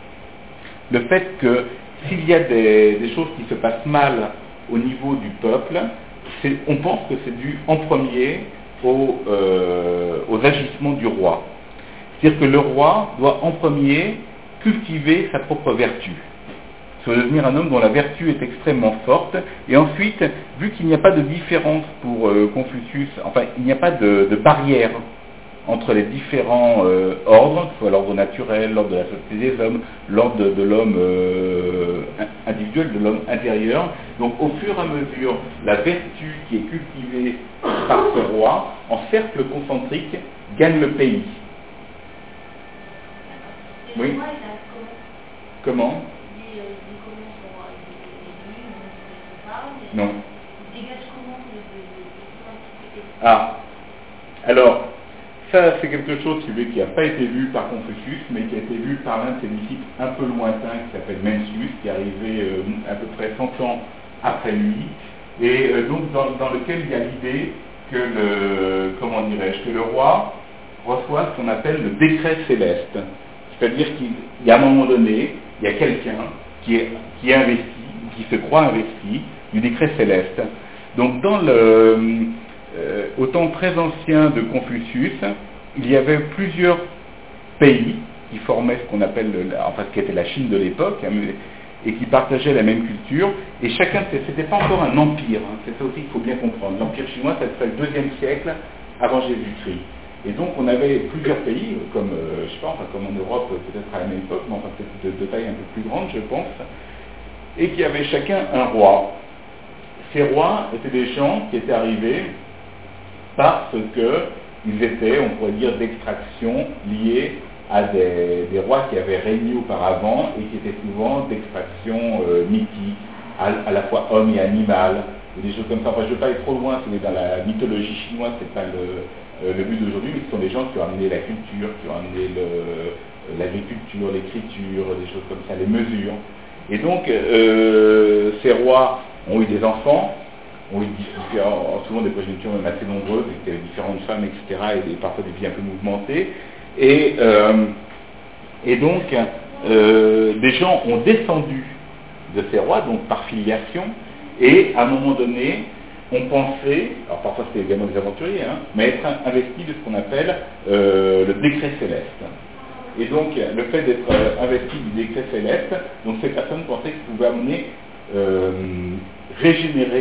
le fait que s'il y a des, des choses qui se passent mal au niveau du peuple, c'est, on pense que c'est dû en premier Aux, euh, aux agissements du roi. C'est-à-dire que le roi doit en premier cultiver sa propre vertu. Ça veut devenir un homme dont la vertu est extrêmement forte. Et ensuite, vu qu'il n'y a pas de différence pour euh, Confucius, enfin, il n'y a pas de, de barrière entre les différents euh, ordres, que ce soit l'ordre naturel, l'ordre de la société des hommes, l'ordre de, de l'homme euh, individuel, de l'homme intérieur. Donc au fur et à mesure, la vertu qui est cultivée par ce roi, en cercle concentrique, gagne le pays. Et Oui. le roi, il a comment Comment Il dit, euh, il dit comment son roi, il est élu, on ne sait pas, mais Non. il dégage comment de, de, de, de, de, de Ah. Alors, ça, c'est quelque chose qui n'a pas été vu par Confucius, mais qui a été vu par l'un de ses disciples un peu lointain, qui s'appelle Mencius, qui est arrivé euh, à peu près cent ans après lui, et euh, donc dans, dans lequel il y a l'idée que le, comment dirais-je, que le roi reçoit ce qu'on appelle le décret céleste. C'est-à-dire qu'il y a un moment donné, il y a quelqu'un qui est, qui est investi, qui se croit investi du décret céleste. Donc dans le... Euh, au temps très ancien de Confucius, il y avait plusieurs pays qui formaient ce qu'on appelle, le, enfin ce qui était la Chine de l'époque, hein, et qui partageaient la même culture, et chacun, c'était pas encore un empire, hein, c'est ça aussi qu'il faut bien comprendre. L'empire chinois, ça serait le deuxième siècle avant Jésus-Christ. Et donc on avait plusieurs pays, comme, euh, je sais pas, enfin, comme en Europe, peut-être à la même époque, mais enfin peut-être de, de taille un peu plus grande, je pense, et qui avaient chacun un roi. Ces rois étaient des gens qui étaient arrivés parce qu'ils étaient, on pourrait dire, d'extraction liée à des, des rois qui avaient régné auparavant et qui étaient souvent d'extraction euh, mythique, à, à la fois homme et animal, et des choses comme ça. Enfin, je ne veux pas aller trop loin, c'est dans la mythologie chinoise, c'est pas le, euh, le but d'aujourd'hui, mais ce sont des gens qui ont amené la culture, qui ont amené le, l'agriculture, l'écriture, des choses comme ça, les mesures. Et donc, euh, ces rois ont eu des enfants, ont eu différents, souvent des progénitures même assez nombreuses, et différentes femmes, et cetera, et, et parfois des vies un peu mouvementées. Et, euh, et donc, euh, des gens ont descendu de ces rois, donc par filiation, et à un moment donné, on pensait, alors parfois c'était également des aventuriers, hein, mais être investi de ce qu'on appelle euh, le décret céleste. Et donc, le fait d'être euh, investi du décret céleste, donc ces personnes pensaient qu'ils pouvaient amener, euh, régénérer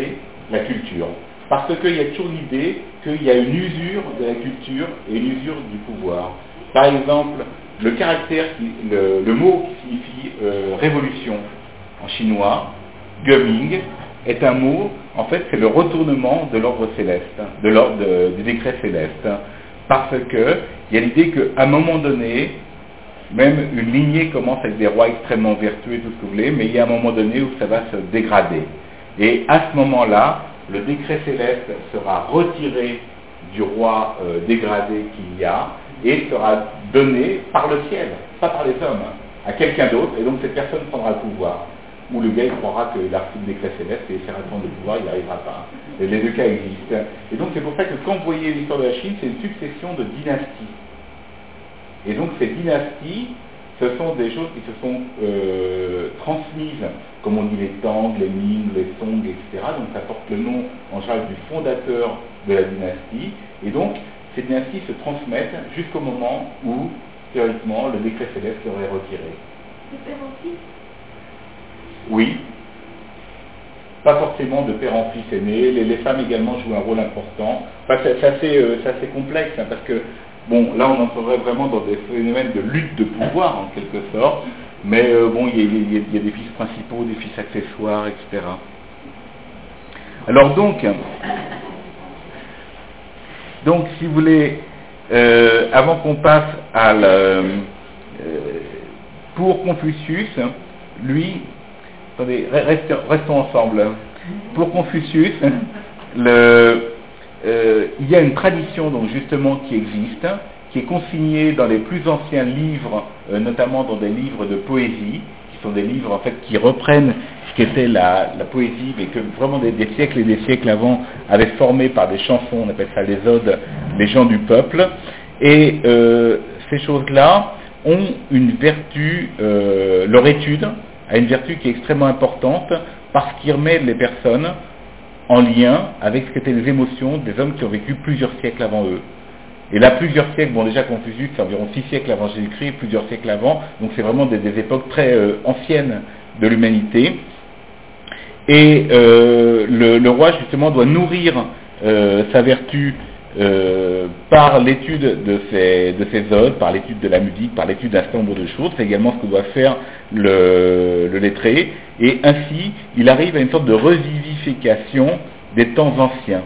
la culture. Parce qu'il y a toujours l'idée qu'il y a une usure de la culture et une usure du pouvoir. Par exemple, le caractère, qui, le, le mot qui signifie euh, révolution en chinois, Geming, est un mot, en fait, c'est le retournement de l'ordre céleste, de l'ordre de, du décret céleste. Parce que il y a l'idée qu'à un moment donné, même une lignée commence avec des rois extrêmement vertueux et tout ce que vous voulez, mais il y a un moment donné où ça va se dégrader. Et à ce moment-là, le décret céleste sera retiré du roi euh, dégradé qu'il y a et sera donné par le ciel, pas par les hommes, à quelqu'un d'autre, et donc cette personne prendra le pouvoir. Ou le gars il croira qu'il a reçu le décret céleste et il essaiera de prendre le pouvoir, il n'y arrivera pas. Et les deux cas existent. Et donc c'est pour ça que quand vous voyez l'histoire de la Chine, c'est une succession de dynasties. Et donc ces dynasties, ce sont des choses qui se sont euh, transmises, comme on dit les Tang, les Ming, les Song, et cetera. Donc ça porte le nom en général du fondateur de la dynastie. Et donc ces dynasties se transmettent jusqu'au moment où, théoriquement, le décret céleste serait retiré. De père en fils ? Oui. Pas forcément de père en fils aîné. Les, les femmes également jouent un rôle important. Enfin, c'est, c'est, assez, euh, c'est assez complexe, hein, parce que bon, là, on entrerait vraiment dans des phénomènes de lutte de pouvoir, en quelque sorte, mais euh, bon, il y, y, y a des fils principaux, des fils accessoires, et cetera. Alors donc, donc si vous voulez, euh, avant qu'on passe à la, euh, pour Confucius, lui, attendez, restons, restons ensemble. Pour Confucius, le... Euh, il y a une tradition donc justement qui existe, qui est consignée dans les plus anciens livres, euh, notamment dans des livres de poésie, qui sont des livres en fait qui reprennent ce qu'était la, la poésie, mais que vraiment des, des siècles et des siècles avant avaient formé par des chansons, on appelle ça les odes, les gens du peuple. Et euh, ces choses-là ont une vertu, euh, leur étude a une vertu qui est extrêmement importante parce qu'il remet les personnes en lien avec ce qu'étaient les émotions des hommes qui ont vécu plusieurs siècles avant eux. Et là, plusieurs siècles, bon déjà Confucius, c'est environ six siècles avant Jésus-Christ, plusieurs siècles avant, donc c'est vraiment des, des époques très euh, anciennes de l'humanité. Et euh, le, le roi, justement, doit nourrir euh, sa vertu euh, par l'étude de ces, de ces odes, par l'étude de la musique, par l'étude d'un certain nombre de choses. C'est également ce que doit faire le, le lettré. Et ainsi, il arrive à une sorte de revivification des temps anciens.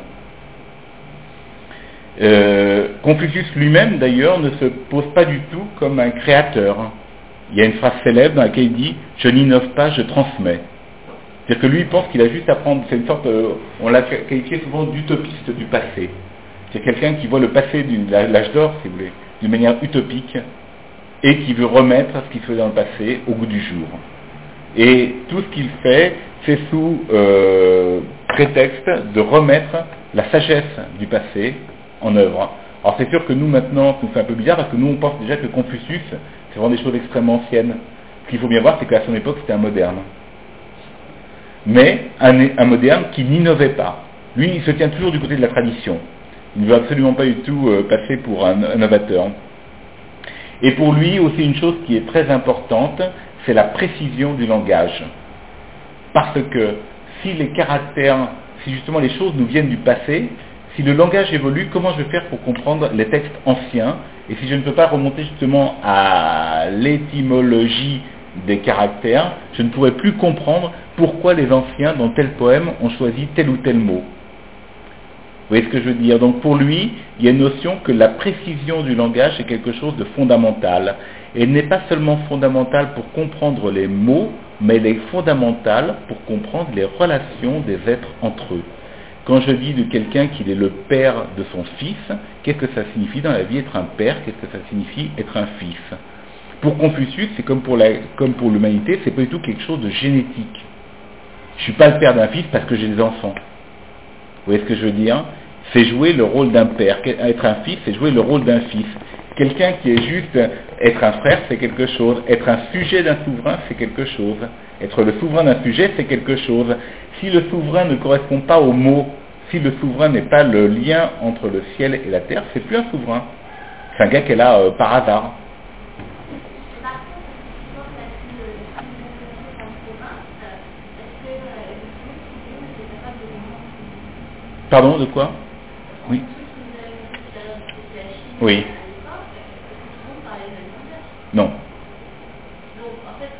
Euh, Confucius lui-même, d'ailleurs, ne se pose pas du tout comme un créateur. Il y a une phrase célèbre dans laquelle il dit « Je n'innove pas, je transmets ». C'est-à-dire que lui, il pense qu'il a juste à prendre, c'est une sorte, euh, on l'a qualifié souvent d'utopiste du passé. C'est quelqu'un qui voit le passé de l'âge d'or, si vous voulez, d'une manière utopique, et qui veut remettre ce qu'il faisait dans le passé au goût du jour. Et tout ce qu'il fait, c'est sous euh, prétexte de remettre la sagesse du passé en œuvre. Alors c'est sûr que nous maintenant, ça nous fait un peu bizarre, parce que nous on pense déjà que Confucius, c'est vraiment des choses extrêmement anciennes. Ce qu'il faut bien voir, c'est qu'à son époque, c'était un moderne. Mais un, un moderne qui n'innovait pas. Lui, il se tient toujours du côté de la tradition. Il ne veut absolument pas du tout euh, passer pour un, un novateur. Et pour lui, aussi une chose qui est très importante, c'est la précision du langage. Parce que si les caractères, si justement les choses nous viennent du passé, si le langage évolue, comment je vais faire pour comprendre les textes anciens? Et si je ne peux pas remonter justement à l'étymologie des caractères, je ne pourrai plus comprendre pourquoi les anciens, dans tel poème, ont choisi tel ou tel mot. Vous voyez ce que je veux dire? Donc pour lui, il y a une notion que la précision du langage est quelque chose de fondamental. Et elle n'est pas seulement fondamentale pour comprendre les mots, mais elle est fondamentale pour comprendre les relations des êtres entre eux. Quand je dis de quelqu'un qu'il est le père de son fils, qu'est-ce que ça signifie dans la vie être un père? Qu'est-ce que ça signifie être un fils? Pour Confucius, c'est comme pour, la, comme pour l'humanité, c'est pas du tout quelque chose de génétique. Je ne suis pas le père d'un fils parce que j'ai des enfants. Vous voyez ce que je veux dire? C'est jouer le rôle d'un père. Être un fils, c'est jouer le rôle d'un fils. Quelqu'un qui est juste être un frère, c'est quelque chose. Être un sujet d'un souverain, c'est quelque chose. Être le souverain d'un sujet, c'est quelque chose. Si le souverain ne correspond pas au mot, si le souverain n'est pas le lien entre le ciel et la terre, c'est plus un souverain. C'est un gars qui est là euh, par hasard. Pardon, de quoi? Oui. Oui. Non. Donc en fait,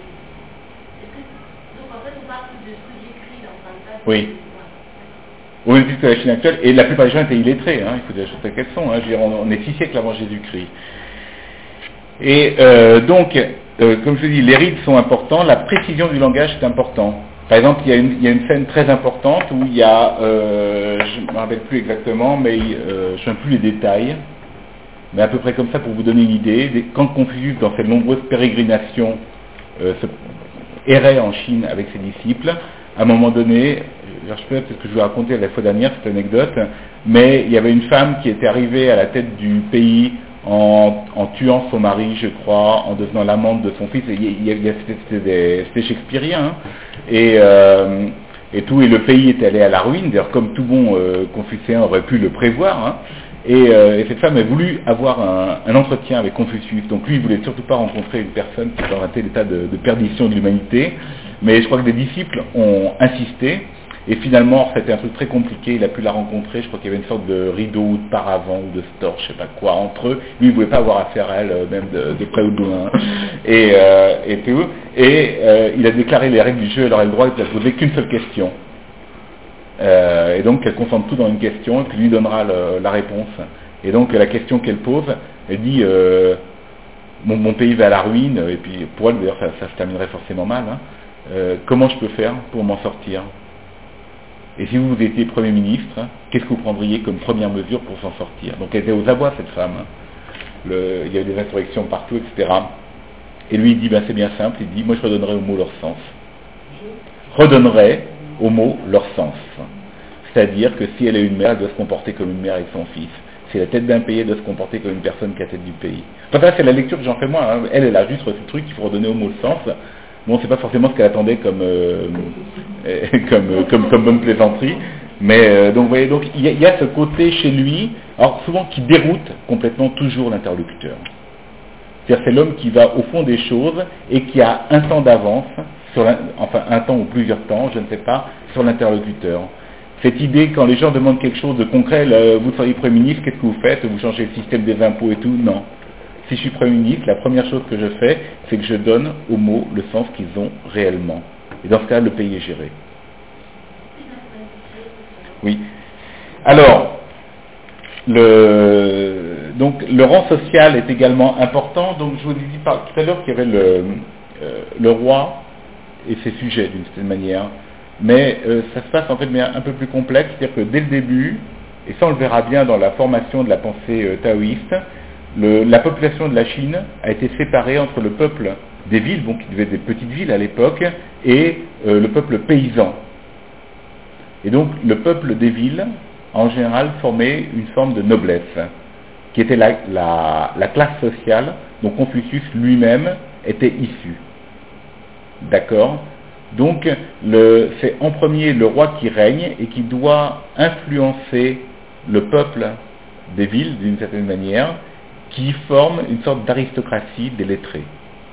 donc en fait on parle de ce que j'écris dans le passage. Oui. Au même titre que la Chine actuelle, et la plupart des gens étaient illettrés, hein, il faut dire les choses qu'elles sont, hein, je veux dire, on, on est six siècles avant Jésus-Christ. Et euh, donc, euh, comme je dis, les rites sont importants, la précision du langage est importante. Par exemple, il y a une, il y a une scène très importante où il y a, euh, je ne me rappelle plus exactement, mais euh, je ne sais plus les détails, mais à peu près comme ça pour vous donner une idée, quand Confucius, dans ses nombreuses pérégrinations, euh, se errait en Chine avec ses disciples, à un moment donné, je sais pas, peut-être que je vous ai raconté la fois dernière cette anecdote, mais il y avait une femme qui était arrivée à la tête du pays en, en tuant son mari, je crois, en devenant l'amante de son fils, et il y a, il y a, c'était, c'était shakespearien, hein, et, euh, et tout, et le pays était allé à la ruine, d'ailleurs comme tout bon euh, confucéen aurait pu le prévoir, hein, et, euh, et cette femme a voulu avoir un, un entretien avec Confucius, donc lui il voulait surtout pas rencontrer une personne qui était dans un tel état de, de perdition de l'humanité, mais je crois que des disciples ont insisté, et finalement, c'était un truc très compliqué, il a pu la rencontrer, je crois qu'il y avait une sorte de rideau ou de paravent ou de store, je sais pas quoi, entre eux. Lui, il ne voulait pas avoir affaire à elle, même de, de près ou de loin. Et, euh, et tout. Et euh, il a déclaré les règles du jeu, elle aurait le droit de ne poser qu'une seule question. Euh, et donc, elle concentre tout dans une question, et puis lui donnera le, la réponse. Et donc, la question qu'elle pose, elle dit, euh, mon, mon pays va à la ruine, et puis pour elle, d'ailleurs, ça, ça se terminerait forcément mal, hein. euh, comment je peux faire pour m'en sortir ? Et si vous étiez Premier ministre, qu'est-ce que vous prendriez comme première mesure pour s'en sortir? Donc elle était aux abois, cette femme. Le, il y avait des insurrections partout, et cetera. Et lui, il dit, ben, c'est bien simple, il dit, moi je redonnerai aux mots leur sens. Redonnerai aux mots leur sens. C'est-à-dire que si elle est une mère, elle doit se comporter comme une mère avec son fils. Si elle est la tête d'un pays, elle doit se comporter comme une personne qui est la tête du pays. Enfin, ça, c'est la lecture que j'en fais moi. Hein. Elle, elle a juste reçu le truc qu'il faut redonner aux mots le sens. Bon, c'est pas forcément ce qu'elle attendait comme, euh, comme, comme, comme bonne plaisanterie, mais euh, donc vous voyez, donc il y, a, il y a ce côté chez lui, alors souvent qui déroute complètement toujours l'interlocuteur. C'est-à-dire c'est l'homme qui va au fond des choses et qui a un temps d'avance, sur enfin un temps ou plusieurs temps, je ne sais pas, sur l'interlocuteur. Cette idée, quand les gens demandent quelque chose de concret, le, vous seriez Premier ministre, qu'est-ce que vous faites? Vous changez le système des impôts et tout? Non. Si je suis Premier ministre, la première chose que je fais, c'est que je donne aux mots le sens qu'ils ont réellement. Et dans ce cas, le pays est géré. Oui. Alors, le, donc, le rang social est également important. Donc, je vous ai dit par, tout à l'heure qu'il y avait le, euh, le roi et ses sujets, d'une certaine manière. Mais euh, ça se passe en fait mais un peu plus complexe. C'est-à-dire que dès le début, et ça on le verra bien dans la formation de la pensée euh, taoïste, Le, la population de la Chine a été séparée entre le peuple des villes, donc qui devaient être des petites villes à l'époque, et euh, le peuple paysan. Et donc le peuple des villes, en général, formait une forme de noblesse, qui était la, la, la classe sociale dont Confucius lui-même était issu. D'accord ? Donc le, c'est en premier le roi qui règne et qui doit influencer le peuple des villes d'une certaine manière, qui forme une sorte d'aristocratie des lettrés.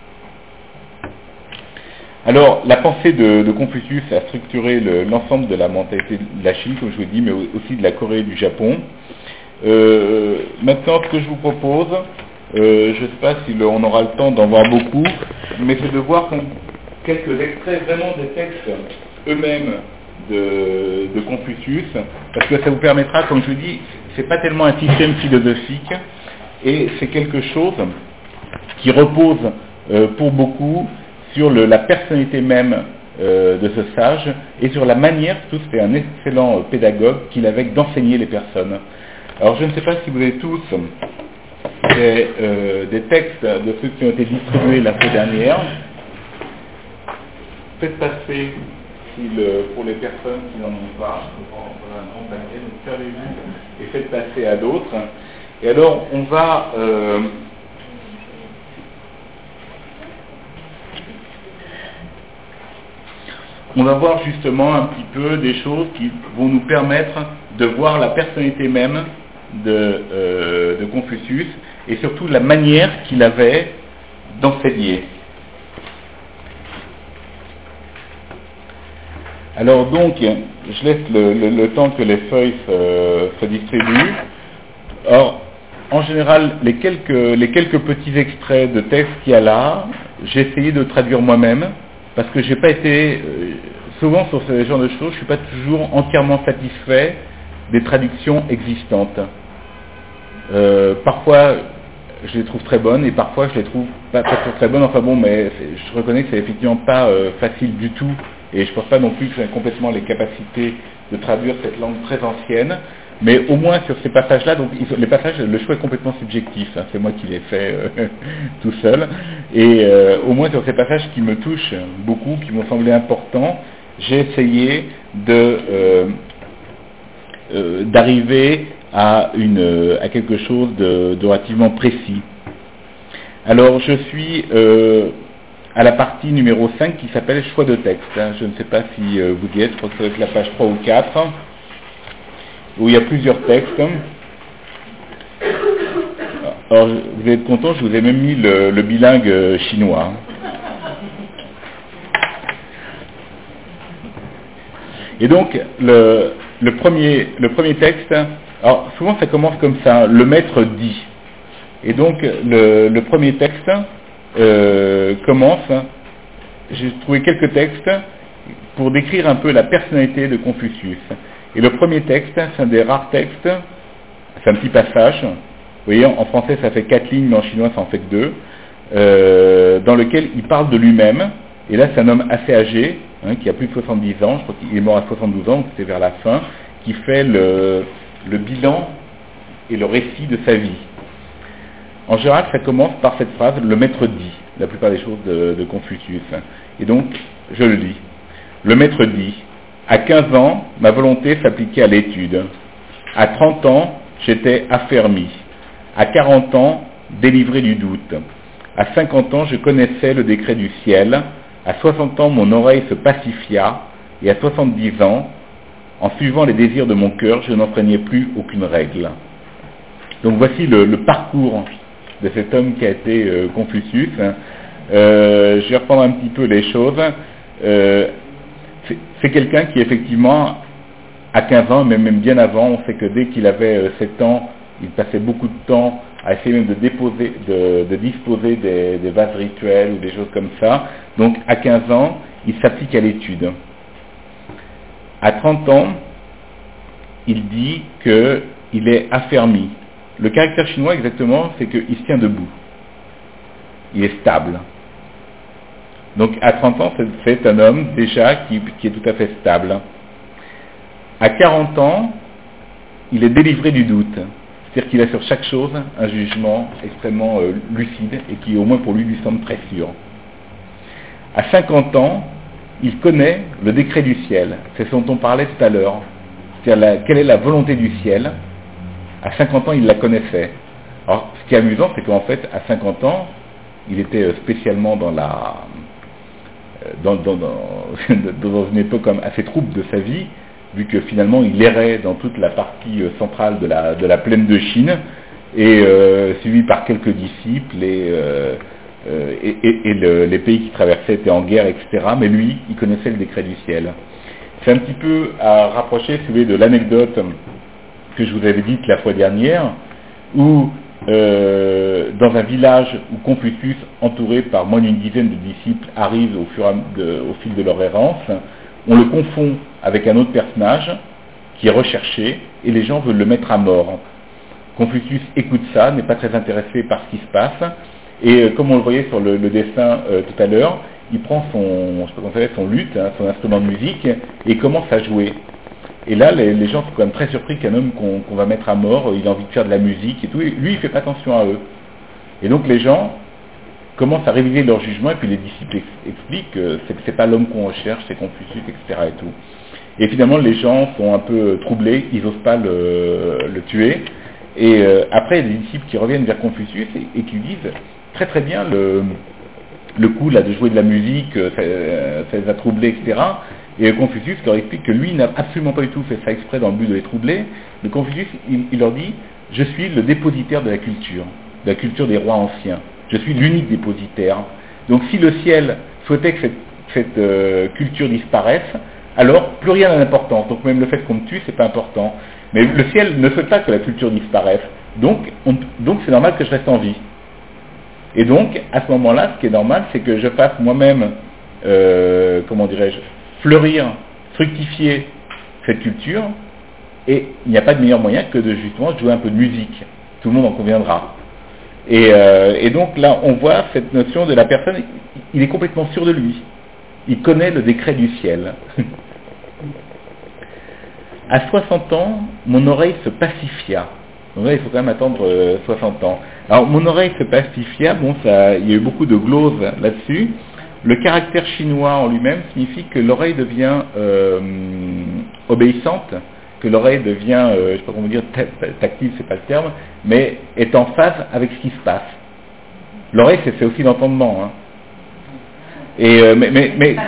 Alors, la pensée de, de Confucius a structuré le, l'ensemble de la mentalité de la Chine, comme je vous ai dit, mais aussi de la Corée et du Japon. Euh, maintenant, ce que je vous propose, euh, je ne sais pas si le, on aura le temps d'en voir beaucoup, mais c'est de voir quelques extraits vraiment des textes eux-mêmes de, de Confucius, parce que ça vous permettra, comme je vous dis, c'est pas tellement un système philosophique, et c'est quelque chose qui repose euh, pour beaucoup sur le, la personnalité même euh, de ce sage et sur la manière, surtout c'était un excellent pédagogue qu'il avait d'enseigner les personnes. Alors je ne sais pas si vous avez tous des, euh, des textes de ceux qui ont été distribués la semaine dernière. Faites passer, si le, pour les personnes qui n'en ont pas, on va un grand paquet, donc servez-vous et faites passer à d'autres. Et alors, on va euh, on va voir justement un petit peu des choses qui vont nous permettre de voir la personnalité même de, euh, de Confucius et surtout la manière qu'il avait d'enseigner. Alors donc, je laisse le, le, le temps que les feuilles se, se distribuent. Alors, en général, les quelques, les quelques petits extraits de texte qu'il y a là, j'ai essayé de traduire moi-même, parce que j'ai pas été, euh, souvent sur ce genre de choses, je suis pas toujours entièrement satisfait des traductions existantes. Euh, parfois, je les trouve très bonnes, et parfois, je les trouve pas, pas toujours très bonnes. Enfin bon, mais je reconnais que c'est effectivement pas euh, facile du tout, et je pense pas non plus que j'ai complètement les capacités de traduire cette langue très ancienne. Mais au moins sur ces passages-là, donc les passages, le choix est complètement subjectif, hein, c'est moi qui l'ai fait euh, tout seul, et euh, au moins sur ces passages qui me touchent beaucoup, qui m'ont semblé importants, j'ai essayé de euh, euh, d'arriver à une à quelque chose de, de relativement précis. Alors je suis euh, à la partie numéro cinq qui s'appelle choix de texte. Hein, je ne sais pas si euh, vous y êtes, je crois que c'est la page trois ou quatre. Où il y a plusieurs textes. Alors, vous êtes content, je vous ai même mis le, le bilingue chinois. Et donc, le, le, premier, le premier texte, alors souvent ça commence comme ça, le maître dit. Et donc, le, le premier texte euh, commence, j'ai trouvé quelques textes pour décrire un peu la personnalité de Confucius. Et le premier texte, c'est un des rares textes, c'est un petit passage, vous voyez, en français ça fait quatre lignes, mais en chinois ça en fait que deux, euh, dans lequel il parle de lui-même, et là c'est un homme assez âgé, hein, qui a plus de soixante-dix ans, je crois qu'il est mort à soixante-douze ans, donc c'était vers la fin, qui fait le, le bilan et le récit de sa vie. En général, ça commence par cette phrase, le maître dit, la plupart des choses de, de Confucius. Et donc, je le lis. Le maître dit, à quinze ans, ma volonté s'appliquait à l'étude. À trente ans, j'étais affermi. À quarante ans, délivré du doute. À cinquante ans, je connaissais le décret du ciel. À soixante ans, mon oreille se pacifia. Et à soixante-dix ans, en suivant les désirs de mon cœur, je n'enfreignais plus aucune règle. Donc voici le, le parcours de cet homme qui a été euh, Confucius. Euh, je vais reprendre un petit peu les choses. Euh, c'est, c'est quelqu'un qui effectivement, à quinze ans, mais même bien avant, on sait que dès qu'il avait euh, sept ans, il passait beaucoup de temps à essayer même de, déposer, de, de disposer des, des vases rituels ou des choses comme ça. Donc à quinze ans, il s'applique à l'étude. À trente ans, il dit qu'il est affermi. Le caractère chinois exactement, c'est qu'il se tient debout. Il est stable. Donc à trente ans, c'est, c'est un homme déjà qui, qui est tout à fait stable. À quarante ans, il est délivré du doute. C'est-à-dire qu'il a sur chaque chose un jugement extrêmement euh, lucide et qui au moins pour lui lui semble très sûr. À cinquante ans, il connaît le décret du ciel. C'est ce dont on parlait tout à l'heure. C'est-à-dire la, quelle est la volonté du ciel. À cinquante ans, il la connaissait. Alors, ce qui est amusant, c'est qu'en fait, à cinquante ans, il était spécialement dans la, dans, dans, dans, dans une époque comme assez trouble de sa vie, vu que finalement, il errait dans toute la partie centrale de la, de la plaine de Chine, et euh, suivi par quelques disciples, et, euh, et, et, et le, les pays qu'il traversait étaient en guerre, et cetera. Mais lui, il connaissait le décret du ciel. C'est un petit peu à rapprocher, si vous voulez, de l'anecdote que je vous avais dite la fois dernière, où euh, dans un village où Confucius, entouré par moins d'une dizaine de disciples, arrive au, fur et à, de, au fil de leur errance, on le confond avec un autre personnage qui est recherché et les gens veulent le mettre à mort. Confucius écoute ça, n'est pas très intéressé par ce qui se passe, et euh, comme on le voyait sur le, le dessin euh, tout à l'heure, il prend son, je sais pas comment ça s'appelle, son luth, hein, son instrument de musique, et il commence à jouer. Et là, les, les gens sont quand même très surpris qu'un homme qu'on, qu'on va mettre à mort, il a envie de faire de la musique et tout, et lui, il fait pas attention à eux. Et donc les gens commencent à réviser leur jugement, et puis les disciples ex- expliquent que c'est, que c'est pas l'homme qu'on recherche, c'est Confucius, et cetera et tout. Et finalement, les gens sont un peu troublés, ils n'osent pas le, le tuer. Et euh, après, il y a des disciples qui reviennent vers Confucius et, et qui lui disent très très bien le, le coup là de jouer de la musique, ça, ça les a troublés, et cetera. Et Confucius leur explique que lui n'a absolument pas du tout fait ça exprès dans le but de les troubler. Mais Confucius, il, il leur dit, je suis le dépositaire de la culture, de la culture des rois anciens. Je suis l'unique dépositaire. Donc si le ciel souhaitait que cette, cette euh, culture disparaisse, alors plus rien n'a d'importance. Donc même le fait qu'on me tue, c'est pas important. Mais le ciel ne souhaite pas que la culture disparaisse. Donc, on, donc c'est normal que je reste en vie. Et donc, à ce moment-là, ce qui est normal, c'est que je fasse moi-même, euh, comment dirais-je, fleurir, fructifier cette culture. Et il n'y a pas de meilleur moyen que de justement jouer un peu de musique. Tout le monde en conviendra. Et, euh, et donc là, on voit cette notion de la personne, il est complètement sûr de lui. Il connaît le décret du ciel. À soixante ans, mon oreille se pacifia. Donc là, il faut quand même attendre euh, soixante ans. Alors, mon oreille se pacifia, bon, ça, il y a eu beaucoup de gloses là-dessus. Le caractère chinois en lui-même signifie que l'oreille devient euh, obéissante, que l'oreille devient, euh, je ne sais pas comment dire, tactile, c'est pas le terme, mais est en phase avec ce qui se passe. L'oreille, c'est, c'est aussi l'entendement. Hein. Et, euh, mais, mais, mais,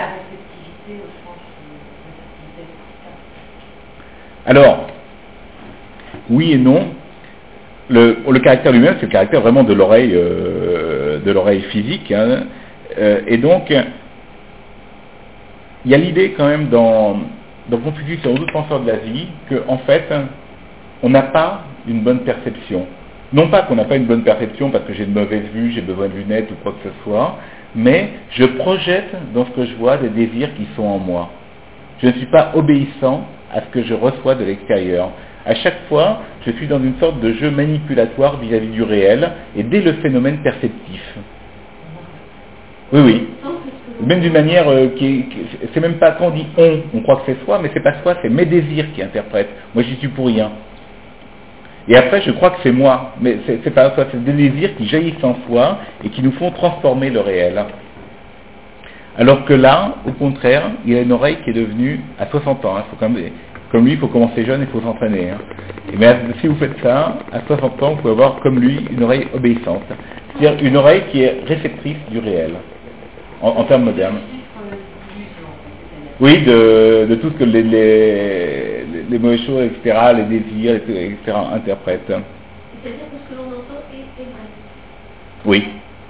alors, oui et non. Le, le caractère lui-même, c'est le caractère vraiment de l'oreille, euh, de l'oreille physique. Hein. Euh, et donc, il y a l'idée quand même dans, dans Confucius et d'autres penseurs de l'Asie qu'en fait, on n'a pas une bonne perception. Non pas qu'on n'a pas une bonne perception parce que j'ai de mauvaises vues, j'ai besoin de lunettes ou quoi que ce soit, mais je projette dans ce que je vois des désirs qui sont en moi. Je ne suis pas obéissant à ce que je reçois de l'extérieur. À chaque fois, je suis dans une sorte de jeu manipulatoire vis-à-vis du réel, et dès le phénomène perceptif. Oui, oui. Même d'une manière euh, qui, est, qui c'est même pas quand on dit on, on croit que c'est soi, mais c'est pas soi, c'est mes désirs qui interprètent. Moi, j'y suis pour rien. Et après, je crois que c'est moi, mais c'est, c'est pas soi, c'est des désirs qui jaillissent en soi et qui nous font transformer le réel. Alors que là, au contraire, il a une oreille qui est devenue à soixante ans. Hein, faut quand même, comme lui, il faut commencer jeune, il faut s'entraîner. Hein. Et mais si vous faites ça, à soixante ans, vous pouvez avoir comme lui une oreille obéissante. C'est-à-dire une oreille qui est réceptrice du réel, en, en termes modernes. Oui, de, de tout ce que les, les, les mauvaises choses, et cetera, les désirs, et cetera, interprètent. C'est-à-dire que ce que l'on entend est, est vrai. Oui.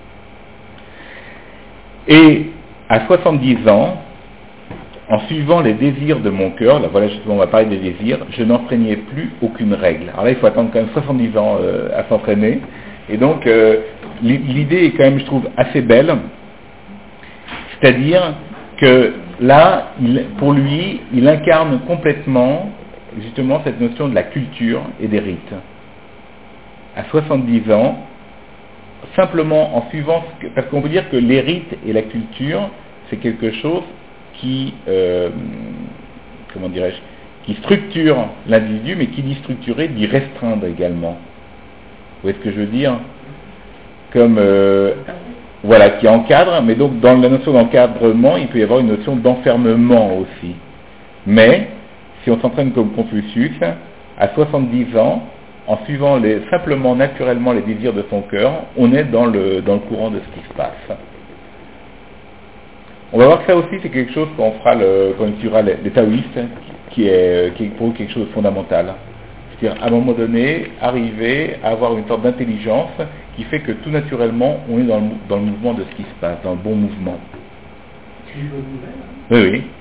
Et à soixante-dix ans, en suivant les désirs de mon cœur, là voilà justement on va parler des désirs, je n'enfreignais plus aucune règle. Alors là il faut attendre quand même soixante-dix ans euh, à s'entraîner. Et donc euh, l'idée est quand même, je trouve, assez belle. C'est-à-dire que là, il, pour lui, il incarne complètement justement cette notion de la culture et des rites. À soixante-dix ans, simplement en suivant, ce que, parce qu'on peut dire que les rites et la culture, c'est quelque chose qui, euh, comment dirais-je, qui structure l'individu, mais qui dit structurer, dit restreindre également. Vous voyez ce que je veux dire ? Comme, euh, voilà, qui encadre, mais donc dans la notion d'encadrement, il peut y avoir une notion d'enfermement aussi. Mais, si on s'entraîne comme Confucius, à soixante-dix ans, en suivant les, simplement naturellement les désirs de son cœur, on est dans le, dans le courant de ce qui se passe. On va voir que ça aussi, c'est quelque chose qu'on fera le, quand on étudiera les, les taoïstes, qui est, qui est pour eux quelque chose de fondamental. C'est-à-dire, à un moment donné, arriver à avoir une sorte d'intelligence qui fait que tout naturellement, on est dans le, dans le mouvement de ce qui se passe, dans le bon mouvement. C'est une bonne nouvelle. Oui, oui.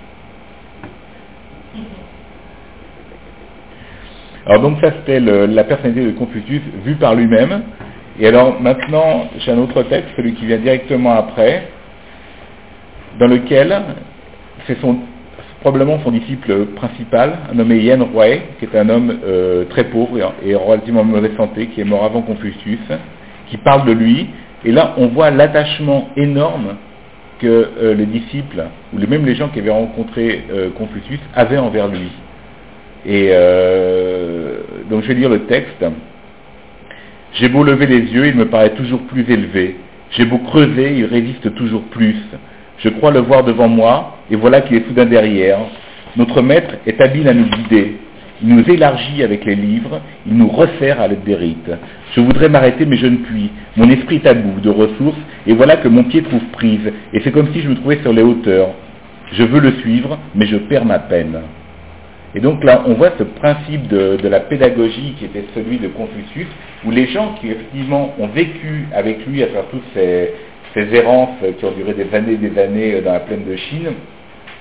Alors donc ça c'était le, la personnalité de Confucius vue par lui-même. Et alors maintenant j'ai un autre texte, celui qui vient directement après, dans lequel c'est son, probablement son disciple principal, un nommé Yen Huai, qui est un homme euh, très pauvre et, et relativement mauvaise santé, qui est mort avant Confucius, qui parle de lui. Et là on voit l'attachement énorme que euh, les disciples, ou même les gens qui avaient rencontré euh, Confucius, avaient envers lui. Et euh, donc je vais lire le texte. J'ai beau lever les yeux, il me paraît toujours plus élevé. J'ai beau creuser, il résiste toujours plus. Je crois le voir devant moi, et voilà qu'il est soudain derrière. Notre maître est habile à nous guider. Il nous élargit avec les livres, il nous resserre à l'aide des rites. Je voudrais m'arrêter, mais je ne puis. Mon esprit est à bout de ressources, et voilà que mon pied trouve prise. Et c'est comme si je me trouvais sur les hauteurs. Je veux le suivre, mais je perds ma peine. Et donc là, on voit ce principe de, de la pédagogie qui était celui de Confucius, où les gens qui effectivement ont vécu avec lui à travers toutes ces, ces errances qui ont duré des années et des années dans la plaine de Chine,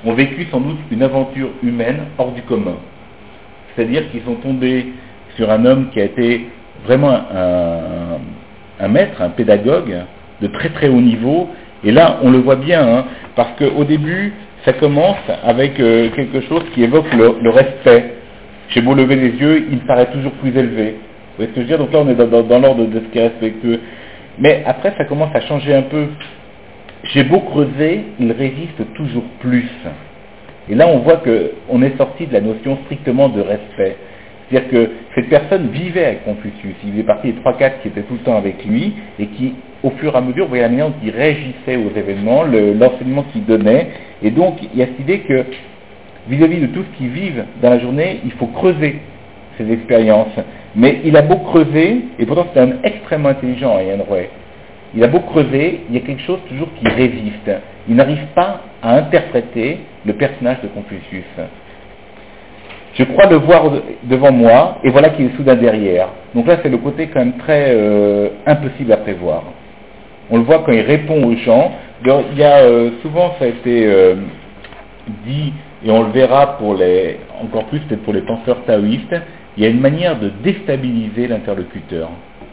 ont vécu sans doute une aventure humaine hors du commun. C'est-à-dire qu'ils sont tombés sur un homme qui a été vraiment un, un maître, un pédagogue de très très haut niveau. Et là, on le voit bien, hein, parce qu'au début, ça commence avec euh, quelque chose qui évoque le, le respect. J'ai beau lever les yeux, il paraît toujours plus élevé. Vous voyez ce que je veux dire? Donc là, on est dans, dans, dans l'ordre de ce qui est respectueux. Mais après, ça commence à changer un peu. J'ai beau creuser, il résiste toujours plus. Et là, on voit qu'on est sorti de la notion strictement de respect. C'est-à-dire que cette personne vivait avec Confucius. Il faisait partie des trois quatre qui étaient tout le temps avec lui et qui, au fur et à mesure, vous voyez la manière dont il réagissait aux événements, le, l'enseignement qu'il donnait. Et donc, il y a cette idée que, vis-à-vis de tout ce qu'ils vivent dans la journée, il faut creuser ces expériences. Mais il a beau creuser, et pourtant c'est un homme extrêmement intelligent, Yan Rui. Il a beau creuser, il y a quelque chose toujours qui résiste. Il n'arrive pas à interpréter le personnage de Confucius. Je crois le voir devant moi, et voilà qu'il est soudain derrière. Donc là, c'est le côté quand même très euh, impossible à prévoir. On le voit quand il répond aux gens. Il y a euh, souvent, ça a été euh, dit, et on le verra pour les, encore plus peut-être pour les penseurs taoïstes, il y a une manière de déstabiliser l'interlocuteur.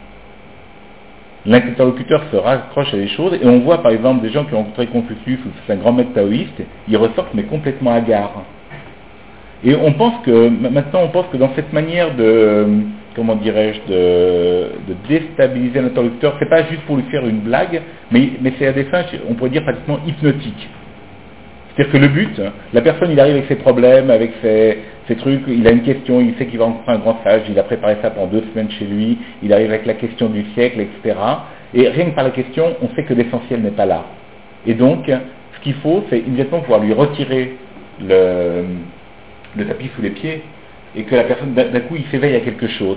L'interlocuteur se raccroche à des choses, et on voit par exemple des gens qui ont rencontré Confucius, ou c'est un grand maître taoïste, ils ressortent mais complètement hagards. Et on pense que, maintenant on pense que dans cette manière de, comment dirais-je, de, de déstabiliser l'interlocuteur, c'est pas juste pour lui faire une blague, mais, mais c'est à des fins, on pourrait dire pratiquement hypnotiques. C'est-à-dire que le but, la personne il arrive avec ses problèmes, avec ses, ses trucs, il a une question, il sait qu'il va rencontrer un grand sage, il a préparé ça pendant deux semaines chez lui, il arrive avec la question du siècle, et cetera. Et rien que par la question, on sait que l'essentiel n'est pas là. Et donc, ce qu'il faut, c'est immédiatement pouvoir lui retirer le, le tapis sous les pieds, et que la personne, d'un coup, il s'éveille à quelque chose.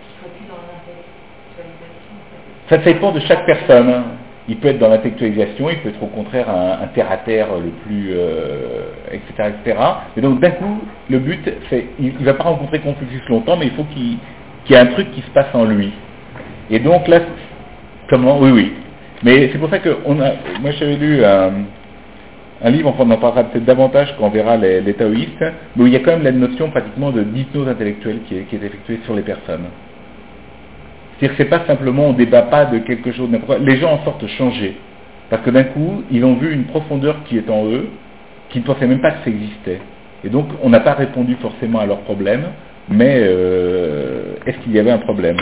Ça dépend de chaque personne. Il peut être dans l'intellectualisation, il peut être au contraire un, un terre-à-terre le plus, euh, et cetera, et cetera. Et donc d'un coup, le but, c'est, il ne va pas rencontrer Confucius longtemps, mais il faut qu'il, qu'il y ait un truc qui se passe en lui. Et donc là, comment? Oui, oui. Mais c'est pour ça que on a, moi j'avais lu un, un livre, enfin on en parlera peut-être davantage quand on verra les, les taoïstes, mais où il y a quand même la notion pratiquement de d'hypnose intellectuelle qui est, qui est effectuée sur les personnes. C'est-à-dire que c'est pas simplement, on ne débat pas de quelque chose, n'importe quoi. Les gens en sortent changés. Parce que d'un coup, ils ont vu une profondeur qui est en eux, qui ne pensaient même pas que ça existait. Et donc, on n'a pas répondu forcément à leurs problèmes, mais euh, est-ce qu'il y avait un problème?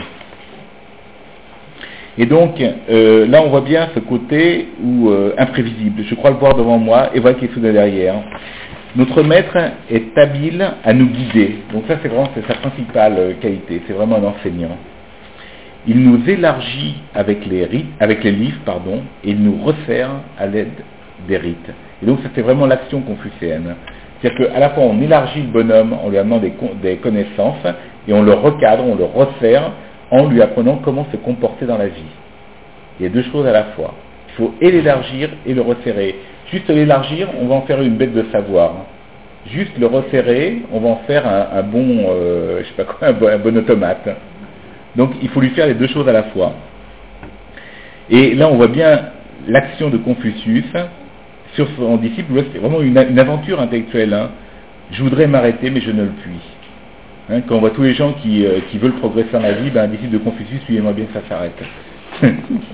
Et donc, euh, là, on voit bien ce côté où, euh, imprévisible. Je crois le voir devant moi, et voilà qu'il est soudain derrière. Notre maître est habile à nous guider. Donc ça, c'est vraiment c'est sa principale qualité. C'est vraiment un enseignant. Il nous élargit avec les, rites, avec les livres, pardon, et il nous resserre à l'aide des rites. Et donc c'était vraiment l'action confucéenne. C'est-à-dire qu'à la fois on élargit le bonhomme en lui amenant des, des connaissances, et on le recadre, on le resserre, en lui apprenant comment se comporter dans la vie. Il y a deux choses à la fois. Il faut et l'élargir et le resserrer. Juste l'élargir, on va en faire une bête de savoir. Juste le resserrer, on va en faire un, un bon, euh, je sais pas quoi, un bon, un bon automate. Donc il faut lui faire les deux choses à la fois. Et là on voit bien l'action de Confucius sur son disciple. C'est vraiment une, une aventure intellectuelle. Hein. Je voudrais m'arrêter mais je ne le puis. Hein, quand on voit tous les gens qui, euh, qui veulent progresser dans la vie, ben, un disciple de Confucius lui aimerait bien que ça s'arrête.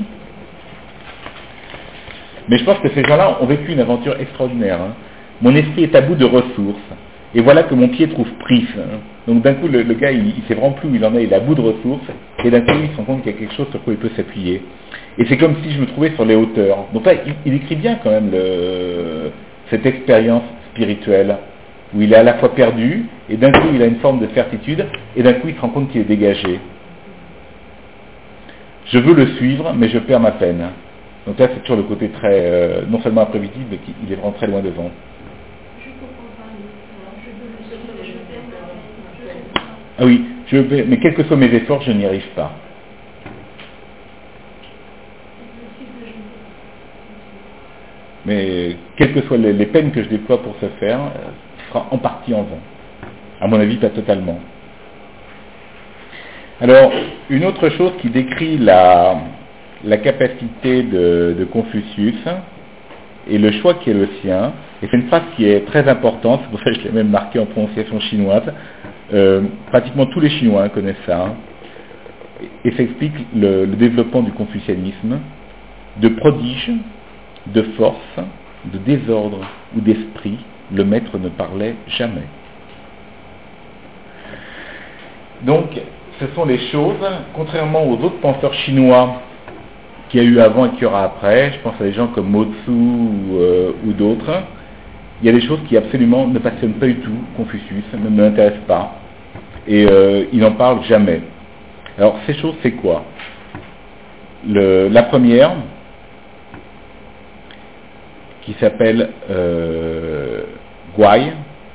Mais je pense que ces gens-là ont vécu une aventure extraordinaire. Hein. Mon esprit est à bout de ressources. Et voilà que mon pied trouve prise. Hein. Donc d'un coup, le, le gars, il, il sait vraiment plus où il en est, il est à bout de ressources, et d'un coup, il se rend compte qu'il y a quelque chose sur quoi il peut s'appuyer. Et c'est comme si je me trouvais sur les hauteurs. Donc là, il, il écrit bien quand même le, cette expérience spirituelle, où il est à la fois perdu, et d'un coup, il a une forme de certitude, et d'un coup, il se rend compte qu'il est dégagé. Je veux le suivre, mais je perds ma peine. Donc là, c'est toujours le côté très, euh, non seulement imprévisible, mais qu'il est vraiment très loin devant. Ah oui, je vais, mais quels que soient mes efforts, je n'y arrive pas. Mais quelles que soient les, les peines que je déploie pour ce faire, ce sera en partie en vain. À mon avis, pas totalement. Alors, une autre chose qui décrit la, la capacité de, de Confucius, et le choix qui est le sien. Et c'est une phrase qui est très importante, c'est pour ça que je l'ai même marqué en prononciation chinoise. Euh, pratiquement tous les Chinois connaissent ça. Hein. Et ça explique le, le développement du confucianisme, de prodige, de force, de désordre ou d'esprit, le maître ne parlait jamais. Donc, ce sont les choses, contrairement aux autres penseurs chinois qu'il y a eu avant et qu'il y aura après, je pense à des gens comme Mo Tzu ou, euh, ou d'autres, il y a des choses qui absolument ne passionnent pas du tout Confucius, ne, ne l'intéressent pas, et euh, il n'en parle jamais. Alors, ces choses, c'est quoi? Le, La première, qui s'appelle euh, Guai,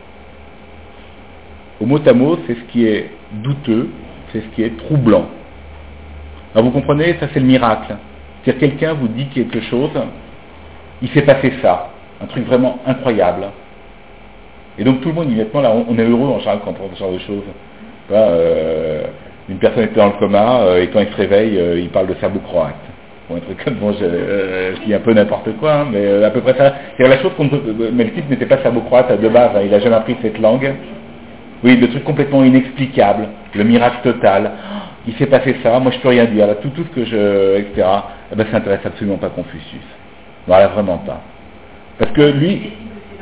au mot à mot, c'est ce qui est douteux, c'est ce qui est troublant. Alors vous comprenez, ça c'est le miracle. C'est-à-dire quelqu'un vous dit quelque chose, il s'est passé ça, un truc vraiment incroyable. Et donc tout le monde immédiatement, là, on est heureux en général quand on entend ce genre de choses. Là, euh, une personne était dans le coma, euh, et quand il se réveille, euh, il parle de serbo-croate. Bon, un truc comme bon, je, euh, je dis un peu n'importe quoi, hein, mais euh, à peu près ça. C'est la chose qu'on peut. Mais le type n'était pas serbo-croate de base, hein, il n'a jamais appris cette langue. Oui, le truc complètement inexplicable, le miracle total. Oh, il s'est passé ça, moi je peux rien dire, là, tout, tout ce que je. et cetera. Eh ben, ça n'intéresse absolument pas Confucius. Voilà, vraiment pas. Parce que lui.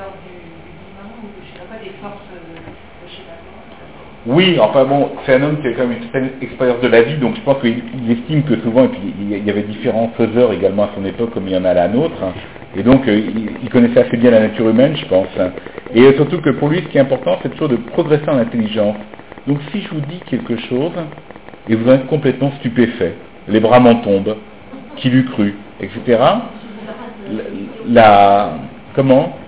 Oui, enfin bon, c'est un homme qui a quand même une certaine expérience de la vie, donc je pense qu'il il estime que souvent, et puis il y avait différents faiseurs également à son époque, comme il y en a à la nôtre, hein, et donc euh, il, il connaissait assez bien la nature humaine, je pense. Hein, et euh, surtout que pour lui, ce qui est important, c'est toujours de progresser en intelligence. Donc si je vous dis quelque chose, et vous en êtes complètement stupéfait, les bras m'en tombent, qui l'eût cru, et cetera. La, la comment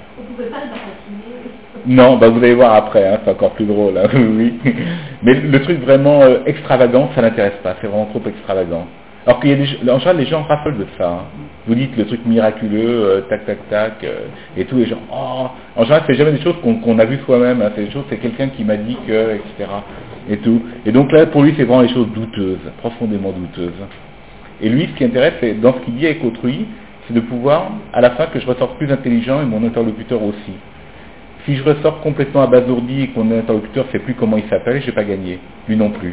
Non, bah vous allez voir après, hein, c'est encore plus drôle, hein, oui. Mais le truc vraiment euh, extravagant, ça n'intéresse pas, c'est vraiment trop extravagant. Alors qu'il y a des, en général, les gens raffolent de ça. Hein. Vous dites le truc miraculeux, euh, tac, tac, tac, euh, et tout, les gens, oh, en général, c'est jamais des choses qu'on, qu'on a vues soi-même, hein, c'est des choses, c'est quelqu'un qui m'a dit que, et cetera. Et tout. Et donc là, pour lui, c'est vraiment des choses douteuses, profondément douteuses. Et lui, ce qui intéresse, c'est dans ce qu'il dit avec autrui, c'est de pouvoir, à la fin, que je ressorte plus intelligent et mon interlocuteur aussi. Si je ressors complètement abasourdi et que mon interlocuteur ne sait plus comment il s'appelle, je n'ai pas gagné. Lui non plus.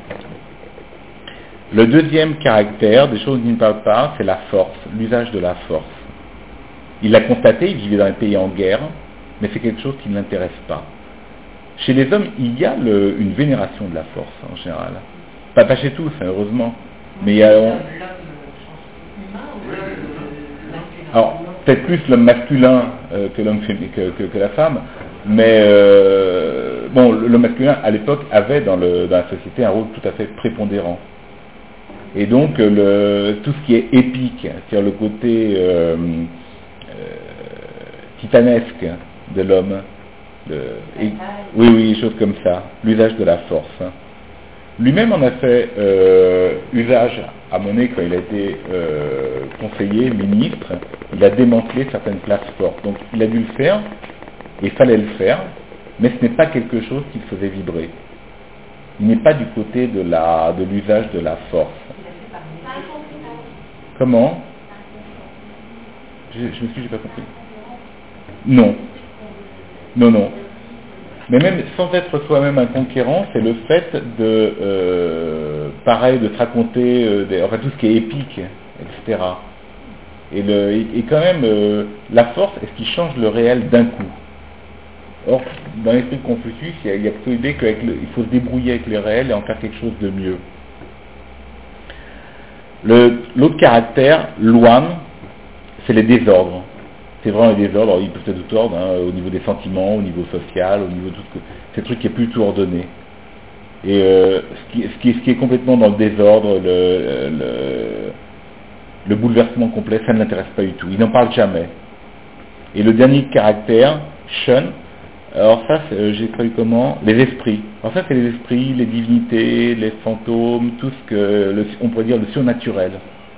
Le deuxième caractère, des choses qu'il ne parle pas, c'est la force, l'usage de la force. Il l'a constaté, il vivait dans un pays en guerre, mais c'est quelque chose qui ne l'intéresse pas. Chez les hommes, il y a le, une vénération de la force, en général. Pas, pas chez tous, hein, heureusement. Mais il y a... On... Alors, peut-être plus l'homme masculin euh, que l'homme que, que, que la femme, mais euh, bon, l'homme masculin à l'époque avait dans, le, dans la société un rôle tout à fait prépondérant. Et donc le, tout ce qui est épique, c'est-à-dire le côté euh, euh, titanesque de l'homme, de, et, oui, oui, des choses comme ça, l'usage de la force. Lui-même en a fait euh, usage à Monet quand il a été euh, conseiller, ministre, il a démantelé certaines places fortes. Donc il a dû le faire, et il fallait le faire, mais ce n'est pas quelque chose qui le faisait vibrer. Il n'est pas du côté de, la, de l'usage de la force. Comment Je, je me suis, j'ai pas compris. Non. Non, non. Mais même sans être soi-même un conquérant, c'est le fait de, euh, pareil, de se raconter, euh, des, enfin tout ce qui est épique, et cetera. Et, le, et, et quand même, euh, la force est ce qui change le réel d'un coup. Or, dans l'esprit de Confucius, il y a, il y a plutôt l'idée qu'il faut se débrouiller avec le réel et en faire quelque chose de mieux. Le, l'autre caractère, Luan, c'est les désordres. C'est vraiment les désordres, alors, ils peuvent être de tout ordre, hein, au niveau des sentiments, au niveau social, au niveau de tout ce que... C'est un truc qui est plus tout ordonné. Et euh, ce, qui, ce, qui, ce qui est complètement dans le désordre, le, le, le bouleversement complet, ça ne l'intéresse pas du tout. Il n'en parle jamais. Et le dernier caractère, Shun, alors ça, c'est, j'ai traduit comment? Les esprits. Alors ça, c'est les esprits, les divinités, les fantômes, tout ce que, le, on pourrait dire, le surnaturel.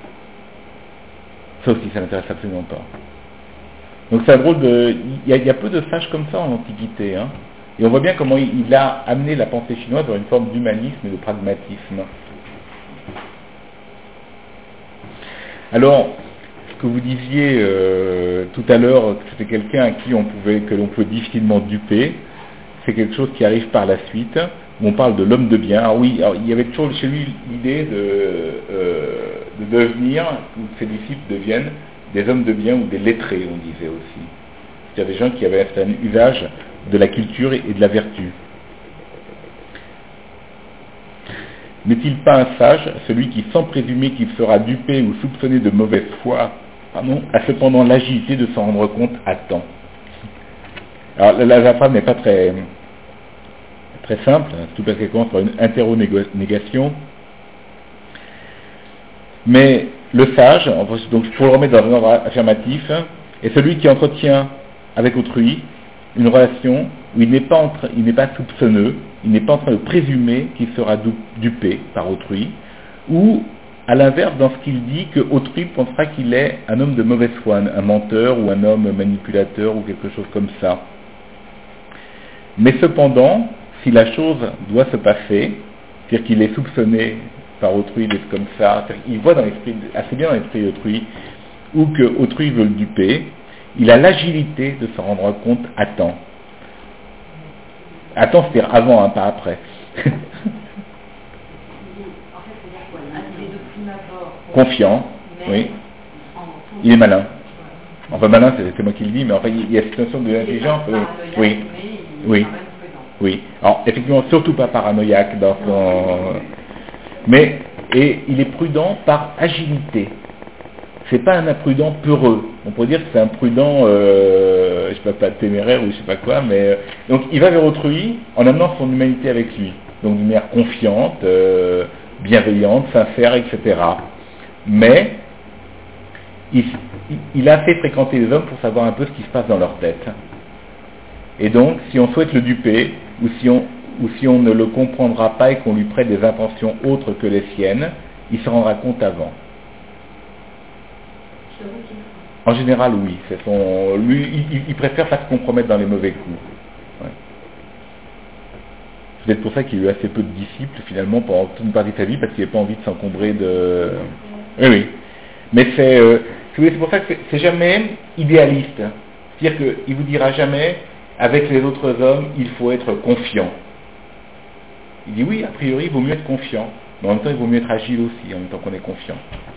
Ça aussi, ça n'intéresse absolument pas. Donc c'est un drôle de... Il y, a, il y a peu de sages comme ça en Antiquité. Hein. Et on voit bien comment il, il a amené la pensée chinoise vers une forme d'humanisme et de pragmatisme. Alors, que vous disiez euh, tout à l'heure, que c'était quelqu'un à qui on pouvait, que l'on pouvait difficilement duper, c'est quelque chose qui arrive par la suite, où on parle de l'homme de bien. Alors oui, alors il y avait toujours chez lui l'idée de, euh, de devenir, ou que ses disciples deviennent des hommes de bien ou des lettrés, on disait aussi. C'est-à-dire des gens qui avaient un usage de la culture et de la vertu. N'est-il pas un sage, celui qui, sans présumer qu'il sera dupé ou soupçonné de mauvaise foi, pardon, a cependant l'agilité de s'en rendre compte à temps? Alors la, la phrase n'est pas très, très simple, tout parce qu'elle commence par une interronégation. Mais le sage, donc pour le remettre dans un ordre affirmatif, est celui qui entretient avec autrui une relation où il n'est pas, entre, il n'est pas soupçonneux, il n'est pas en train de présumer qu'il sera dupé par autrui, ou à l'inverse, dans ce qu'il dit, que autrui pensera qu'il est un homme de mauvaise foi, un, un menteur ou un homme manipulateur ou quelque chose comme ça. Mais cependant, si la chose doit se passer, c'est-à-dire qu'il est soupçonné par autrui d'être comme ça, il voit dans l'esprit, assez bien dans l'esprit d'autrui, ou que autrui veut le duper, il a l'agilité de se rendre compte à temps. À temps, c'est-à-dire avant, hein, pas après. Confiant, oui. Il est malin. Enfin, malin, c'est, c'est moi qui le dis, mais enfin, il y a cette notion de l'intelligence. Euh, oui, oui, oui. Alors, effectivement, surtout pas paranoïaque dans son... Mais, et il est prudent par agilité. C'est pas un imprudent peureux. On pourrait dire que c'est un prudent, euh, je sais pas, pas téméraire ou je sais pas quoi, mais euh, donc il va vers autrui en amenant son humanité avec lui. Donc d'une manière confiante, euh, bienveillante, sincère, et cetera. Mais il, il a fait fréquenter les hommes pour savoir un peu ce qui se passe dans leur tête. Et donc, si on souhaite le duper, ou si on, ou si on ne le comprendra pas et qu'on lui prête des intentions autres que les siennes, il se rendra compte avant. En général, oui. C'est son, lui, il, il préfère pas se compromettre dans les mauvais coups. Ouais. C'est peut-être pour ça qu'il a eu assez peu de disciples, finalement, pendant toute une partie de sa vie, parce qu'il n'avait pas envie de s'encombrer de... Oui, oui. Mais c'est, euh, c'est pour ça que c'est, c'est jamais idéaliste. C'est-à-dire qu'il vous dira jamais, avec les autres hommes, il faut être confiant. Il dit oui, a priori, il vaut mieux être confiant. Mais en même temps, il vaut mieux être agile aussi, en même temps qu'on est confiant.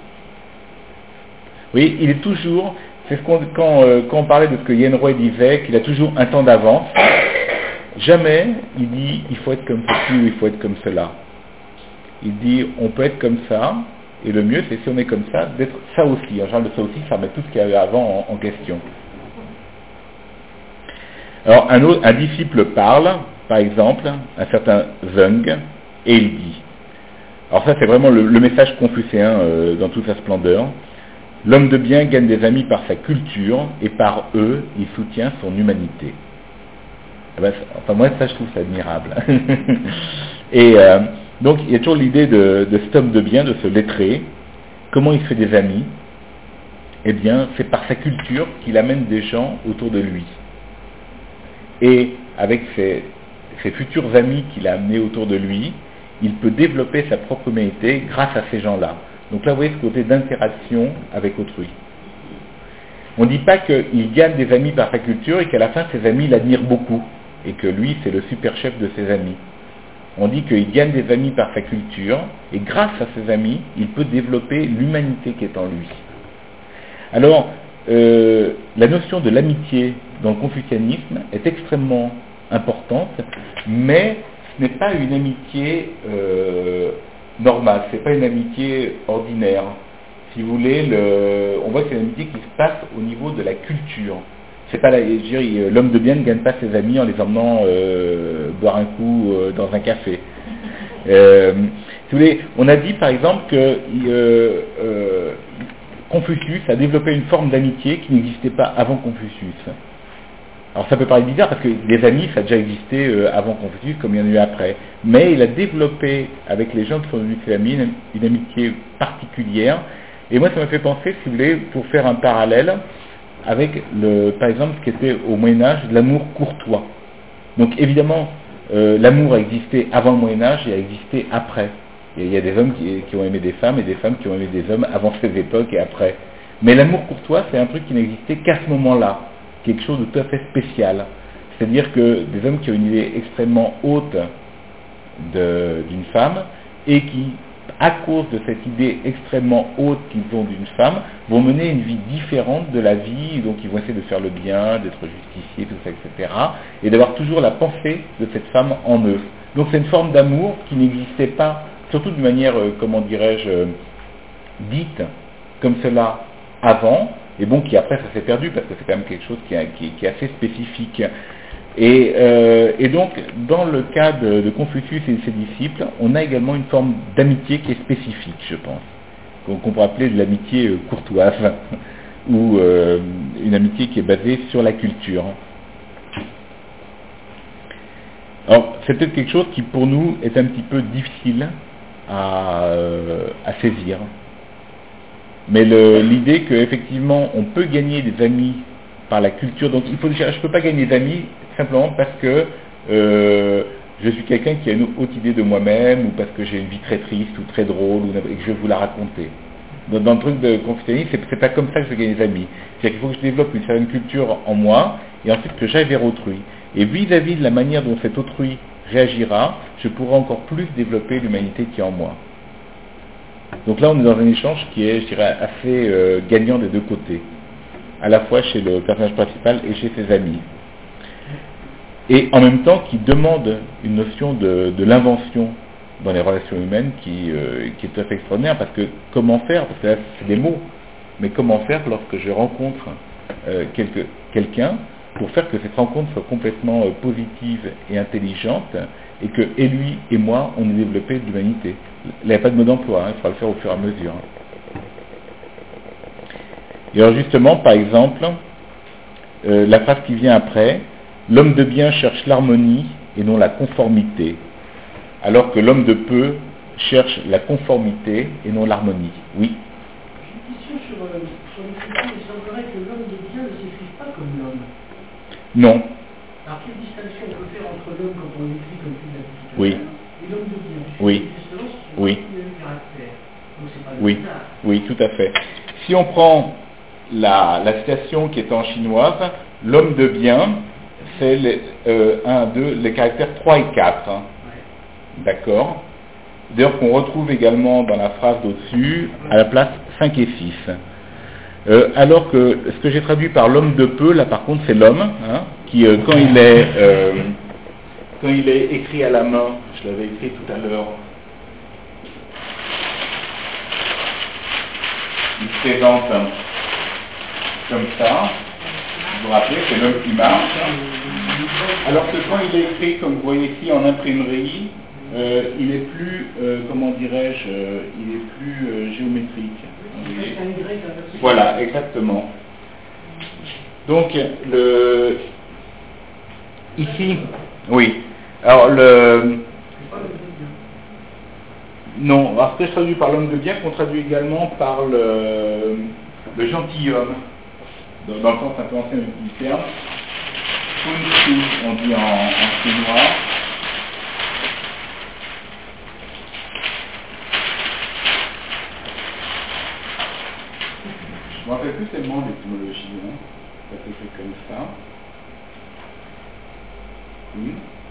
Oui, il est toujours, c'est ce qu'on, quand, euh, quand on parlait de ce que Yen Roy disait, qu'il a toujours un temps d'avance, jamais il dit il faut être comme ceci ou il faut être comme cela. Il dit on peut être comme ça, et le mieux c'est si on est comme ça, d'être ça aussi. En général, de ça aussi, ça remet tout ce qu'il y avait avant en, en question. Alors un, autre, un disciple parle, par exemple, un certain Zeng, et il dit, alors ça c'est vraiment le, le message confucéen euh, dans toute sa splendeur. L'homme de bien gagne des amis par sa culture et par eux, il soutient son humanité. Eh ben, enfin, moi, ça, je trouve ça admirable. et euh, donc, il y a toujours l'idée de, de cet homme de bien, de se lettrer. Comment il fait des amis? Eh bien, c'est par sa culture qu'il amène des gens autour de lui. Et avec ses, ses futurs amis qu'il a amenés autour de lui, il peut développer sa propre humanité grâce à ces gens-là. Donc là, vous voyez ce côté d'interaction avec autrui. On ne dit pas qu'il gagne des amis par sa culture et qu'à la fin, ses amis l'admirent beaucoup et que lui, c'est le super chef de ses amis. On dit qu'il gagne des amis par sa culture et grâce à ses amis, il peut développer l'humanité qui est en lui. Alors, euh, la notion de l'amitié dans le confucianisme est extrêmement importante, mais ce n'est pas une amitié... Euh, normal, c'est pas une amitié ordinaire. Si vous voulez, le, on voit que c'est une amitié qui se passe au niveau de la culture. C'est pas la, je dirais, l'homme de bien ne gagne pas ses amis en les emmenant euh, boire un coup euh, dans un café. Euh, si vous voulez, on a dit par exemple que euh, euh, Confucius a développé une forme d'amitié qui n'existait pas avant Confucius. Alors ça peut paraître bizarre parce que les amis, ça a déjà existé euh, avant Confucius comme il y en a eu après. Mais il a développé avec les gens qui sont devenus ses amis une, une amitié particulière. Et moi ça m'a fait penser, si vous voulez, pour faire un parallèle avec, le, par exemple, ce qui était au Moyen-Âge, l'amour courtois. Donc évidemment, euh, l'amour a existé avant le Moyen-Âge et a existé après. Et il y a des hommes qui, qui ont aimé des femmes et des femmes qui ont aimé des hommes avant ces époques et après. Mais l'amour courtois, c'est un truc qui n'existait qu'à ce moment-là, quelque chose de tout à fait spécial. C'est-à-dire que des hommes qui ont une idée extrêmement haute de, d'une femme et qui, à cause de cette idée extrêmement haute qu'ils ont d'une femme, vont mener une vie différente de la vie, donc ils vont essayer de faire le bien, d'être justiciers, tout ça, et cetera, et d'avoir toujours la pensée de cette femme en eux. Donc c'est une forme d'amour qui n'existait pas, surtout de manière, euh, comment dirais-je, euh, dite comme cela avant, et bon, qui après ça s'est perdu, parce que c'est quand même quelque chose qui, a, qui, qui est assez spécifique. Et, euh, et donc, dans le cas de, de Confucius et de ses disciples, on a également une forme d'amitié qui est spécifique, je pense, qu'on, qu'on peut appeler de l'amitié euh, courtoise, ou euh, une amitié qui est basée sur la culture. Alors, c'est peut-être quelque chose qui, pour nous, est un petit peu difficile à, euh, à saisir. Mais le, l'idée qu'effectivement, on peut gagner des amis par la culture, donc il faut dire, je ne peux pas gagner des amis simplement parce que euh, je suis quelqu'un qui a une haute idée de moi-même, ou parce que j'ai une vie très triste, ou très drôle, ou, et que je vais vous la raconter. Dans, dans le truc de confucianisme, c'est, c'est pas comme ça que je gagne des amis. C'est-à-dire qu'il faut que je développe une certaine culture en moi, et ensuite que j'aille vers autrui. Et vis-à-vis de la manière dont cet autrui réagira, je pourrai encore plus développer l'humanité qui est en moi. Donc là, on est dans un échange qui est, je dirais, assez euh, gagnant des deux côtés, à la fois chez le personnage principal et chez ses amis. Et en même temps, qui demande une notion de, de l'invention dans les relations humaines qui, euh, qui est tout à fait extraordinaire, parce que comment faire, parce que là, c'est des mots, mais comment faire lorsque je rencontre euh, quelque, quelqu'un pour faire que cette rencontre soit complètement euh, positive et intelligente, et que et lui et moi, on ait développé de l'humanité. Il n'y a pas de mode d'emploi, hein, il faudra le faire au fur et à mesure. Et alors justement, par exemple, euh, la phrase qui vient après, l'homme de bien cherche l'harmonie et non la conformité, alors que l'homme de peu cherche la conformité et non l'harmonie. Oui. J'ai une question sur, euh, sur l'écriture. Il semblerait que l'homme de bien ne s'écrive pas comme l'homme. Non. Alors, quelle distinction on peut faire entre l'homme quand on l'écrit comme tu l'as dit tout à Oui. l'heure, et l'homme de bien? Oui. Justement, c'est Oui. le même caractère. Donc, c'est pas le Oui. hasard. Oui, tout à fait. Si on prend la, la citation qui est en chinoise, l'homme de bien, c'est les, euh, un, deux, les caractères trois et quatre. Hein. Ouais. D'accord. D'ailleurs qu'on retrouve également dans la phrase d'au-dessus, à la place cinq et six. Euh, alors que ce que j'ai traduit par l'homme de peu, là par contre c'est l'homme, hein, qui euh, quand il est euh, quand il est écrit à la main, je l'avais écrit tout à l'heure, il se présente comme ça, vous vous rappelez, c'est l'homme qui marche, alors que quand il est écrit, comme vous voyez ici en imprimerie, euh, il est plus, euh, comment dirais-je, euh, il est plus euh, géométrique. C'est un Y inversé. Voilà, exactement. Donc, le... ici, oui. Alors, le... C'est pas l'homme de bien. Non, alors ce que je traduis par l'homme de bien, qu'on traduit également par le, le gentilhomme, dans, dans le sens un peu ancien du terme. Kun Shu, on dit en, en chinois. Je ne me rappelle plus tellement l'étymologie, hein. Ça s'écrit comme ça. Oui.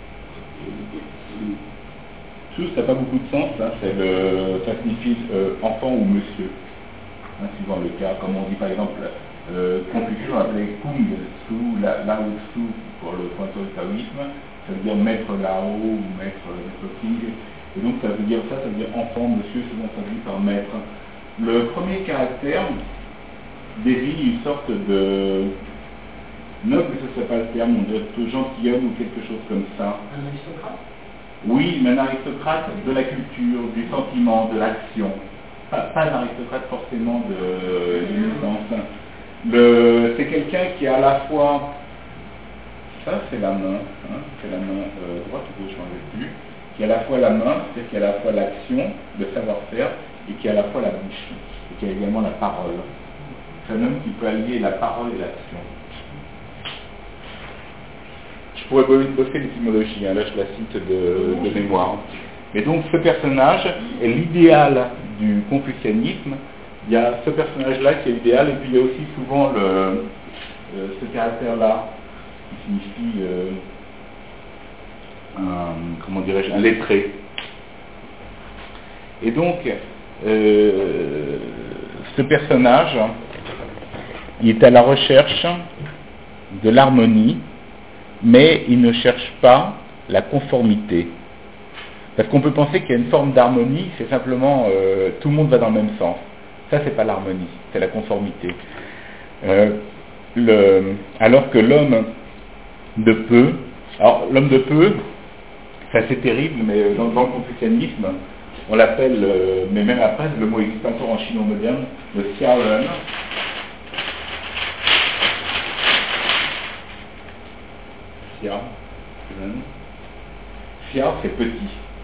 Chou, ça n'a pas beaucoup de sens, hein. C'est le, ça signifie euh, enfant ou monsieur, hein, suivant le cas. Comme on dit par exemple, euh, Confucius on appelait Kung Su, la, Lao Tzu pour le fondateur du taoïsme, ça veut dire maître Lao ou maître, maître King. Et donc ça veut dire ça, ça veut dire enfant, monsieur, souvent traduit par maître. Le premier caractère désigne une sorte de, non que ce ne soit pas le terme, on dirait plutôt gentilhomme ou quelque chose comme ça. Un aristocrate? Oui, mais un aristocrate de la culture, du sentiment, de l'action. Pas, pas un aristocrate forcément de, de naissance. Le, c'est quelqu'un qui a à la fois, ça c'est la main, hein, c'est la main euh, droite ou gauche, je n'en sais plus, qui a à la fois la main, c'est-à-dire qui a à la fois l'action, le savoir-faire, et qui a à la fois la bouche, et qui a également la parole. C'est un homme qui peut allier la parole et l'action. Je pourrais bosser l'étymologie, hein, là je la cite de, de mémoire. Mais donc ce personnage est l'idéal du confucianisme il y a ce personnage-là qui est idéal, et puis il y a aussi souvent le, euh, ce caractère-là, qui signifie, euh, un, comment dirais-je, un lettré. Et donc, euh, ce personnage, il est à la recherche de l'harmonie, mais il ne cherche pas la conformité. Parce qu'on peut penser qu'il y a une forme d'harmonie, c'est simplement euh, tout le monde va dans le même sens. Ça, c'est pas l'harmonie, c'est la conformité. Euh, le, alors que l'homme de peu, alors l'homme de peu, c'est assez terrible, mais dans, dans le confucianisme, on l'appelle, euh, mais même après, le mot existe encore en chinois moderne, le xiaoren. Xiao, xiao, c'est petit.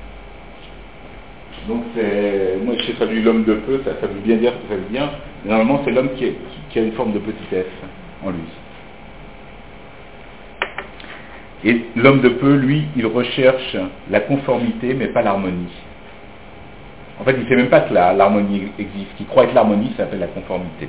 Donc c'est, moi j'ai traduit l'homme de peu, ça, ça veut bien dire ce que ça veut dire. Normalement c'est l'homme qui, est, qui, qui a une forme de petitesse en lui. Et l'homme de peu, lui, il recherche la conformité, mais pas l'harmonie. En fait, il ne sait même pas que la, l'harmonie existe. Il croit que l'harmonie s'appelle la conformité.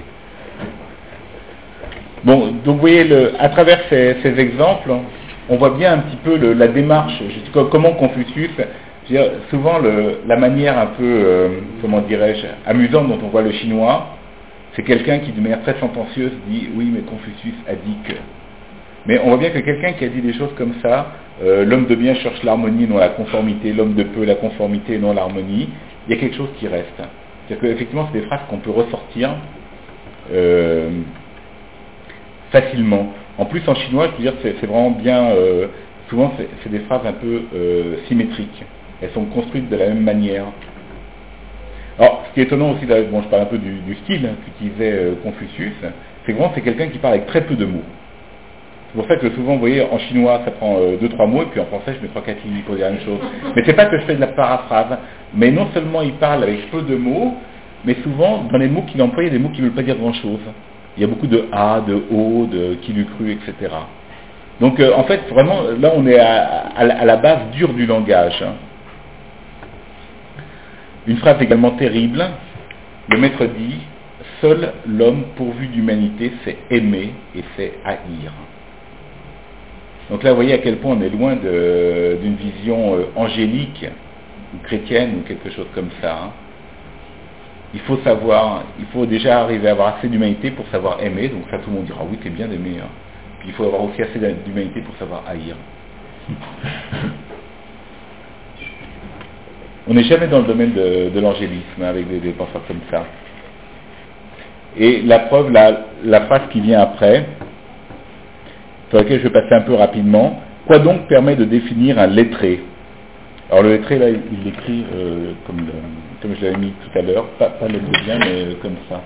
Bon, donc vous voyez, le, à travers ces, ces exemples, on voit bien un petit peu le, la démarche, comment Confucius, je veux dire, souvent le, la manière un peu, euh, comment dirais-je, amusante dont on voit le chinois, c'est quelqu'un qui de manière très sentencieuse dit « oui, mais Confucius a dit que ». Mais on voit bien que quelqu'un qui a dit des choses comme ça, euh, l'homme de bien cherche l'harmonie, non la conformité, l'homme de peu la conformité, non l'harmonie, il y a quelque chose qui reste. C'est-à-dire qu'effectivement, c'est des phrases qu'on peut ressortir euh, facilement. En plus, en chinois, je veux dire, c'est, c'est vraiment bien, euh, souvent c'est, c'est des phrases un peu euh, symétriques. Elles sont construites de la même manière. Alors, ce qui est étonnant aussi, bon, je parle un peu du, du style hein, qu'utilisait euh, Confucius, c'est que vraiment c'est quelqu'un qui parle avec très peu de mots. C'est pour ça que souvent, vous voyez, en chinois, ça prend deux, trois mots, et puis en français, je mets trois, quatre lignes pour dire la même chose. Mais c'est pas que je fais de la paraphrase, mais non seulement il parle avec peu de mots, mais souvent, dans les mots qu'il emploie, il y a des mots qui ne veulent pas dire grand-chose. Il y a beaucoup de A, de O, de qui l'eût cru, et cetera. Donc, euh, en fait, vraiment, là, on est à, à, à la base dure du langage. Hein. Une phrase également terrible, le maître dit, « Seul l'homme pourvu d'humanité sait aimer et sait haïr ». Donc là, vous voyez à quel point on est loin de, d'une vision euh, angélique, ou chrétienne, ou quelque chose comme ça. Hein. Il faut savoir, il faut déjà arriver à avoir assez d'humanité pour savoir aimer, donc ça tout le monde dira, oui, c'est bien d'aimer. Hein. Puis il faut avoir aussi assez d'humanité pour savoir haïr. On n'est jamais dans le domaine de, de l'angélisme, hein, avec des, des penseurs comme ça. Et la preuve, la, la phrase qui vient après, sur laquelle je vais passer un peu rapidement. Quoi donc permet de définir un lettré? Alors le lettré, là, il l'écrit euh, comme, le, comme je l'avais mis tout à l'heure, pas, pas le bien, mais euh, comme ça.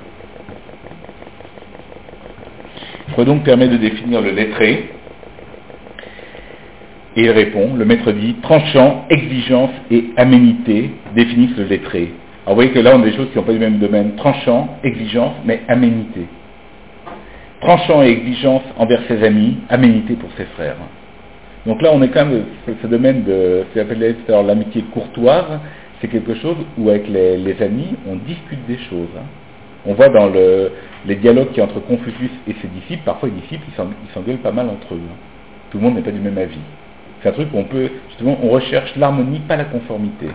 Quoi donc permet de définir le lettré? Et il répond, le maître dit, tranchant, exigence et aménité définissent le lettré. Alors vous voyez que là, on a des choses qui n'ont pas du même domaine. Tranchant, exigence, mais aménité. Tranchant et exigence envers ses amis, aménité pour ses frères. Donc là, on est quand même, ce, ce domaine de, ce qu'on appelle l'amitié courtoise, c'est quelque chose où avec les, les amis, on discute des choses. Hein. On voit dans le, les dialogues qu'il y a entre Confucius et ses disciples, parfois les disciples, ils, ils s'engueulent pas mal entre eux. Hein. Tout le monde n'est pas du même avis. C'est un truc où on peut, justement, on recherche l'harmonie, pas la conformité.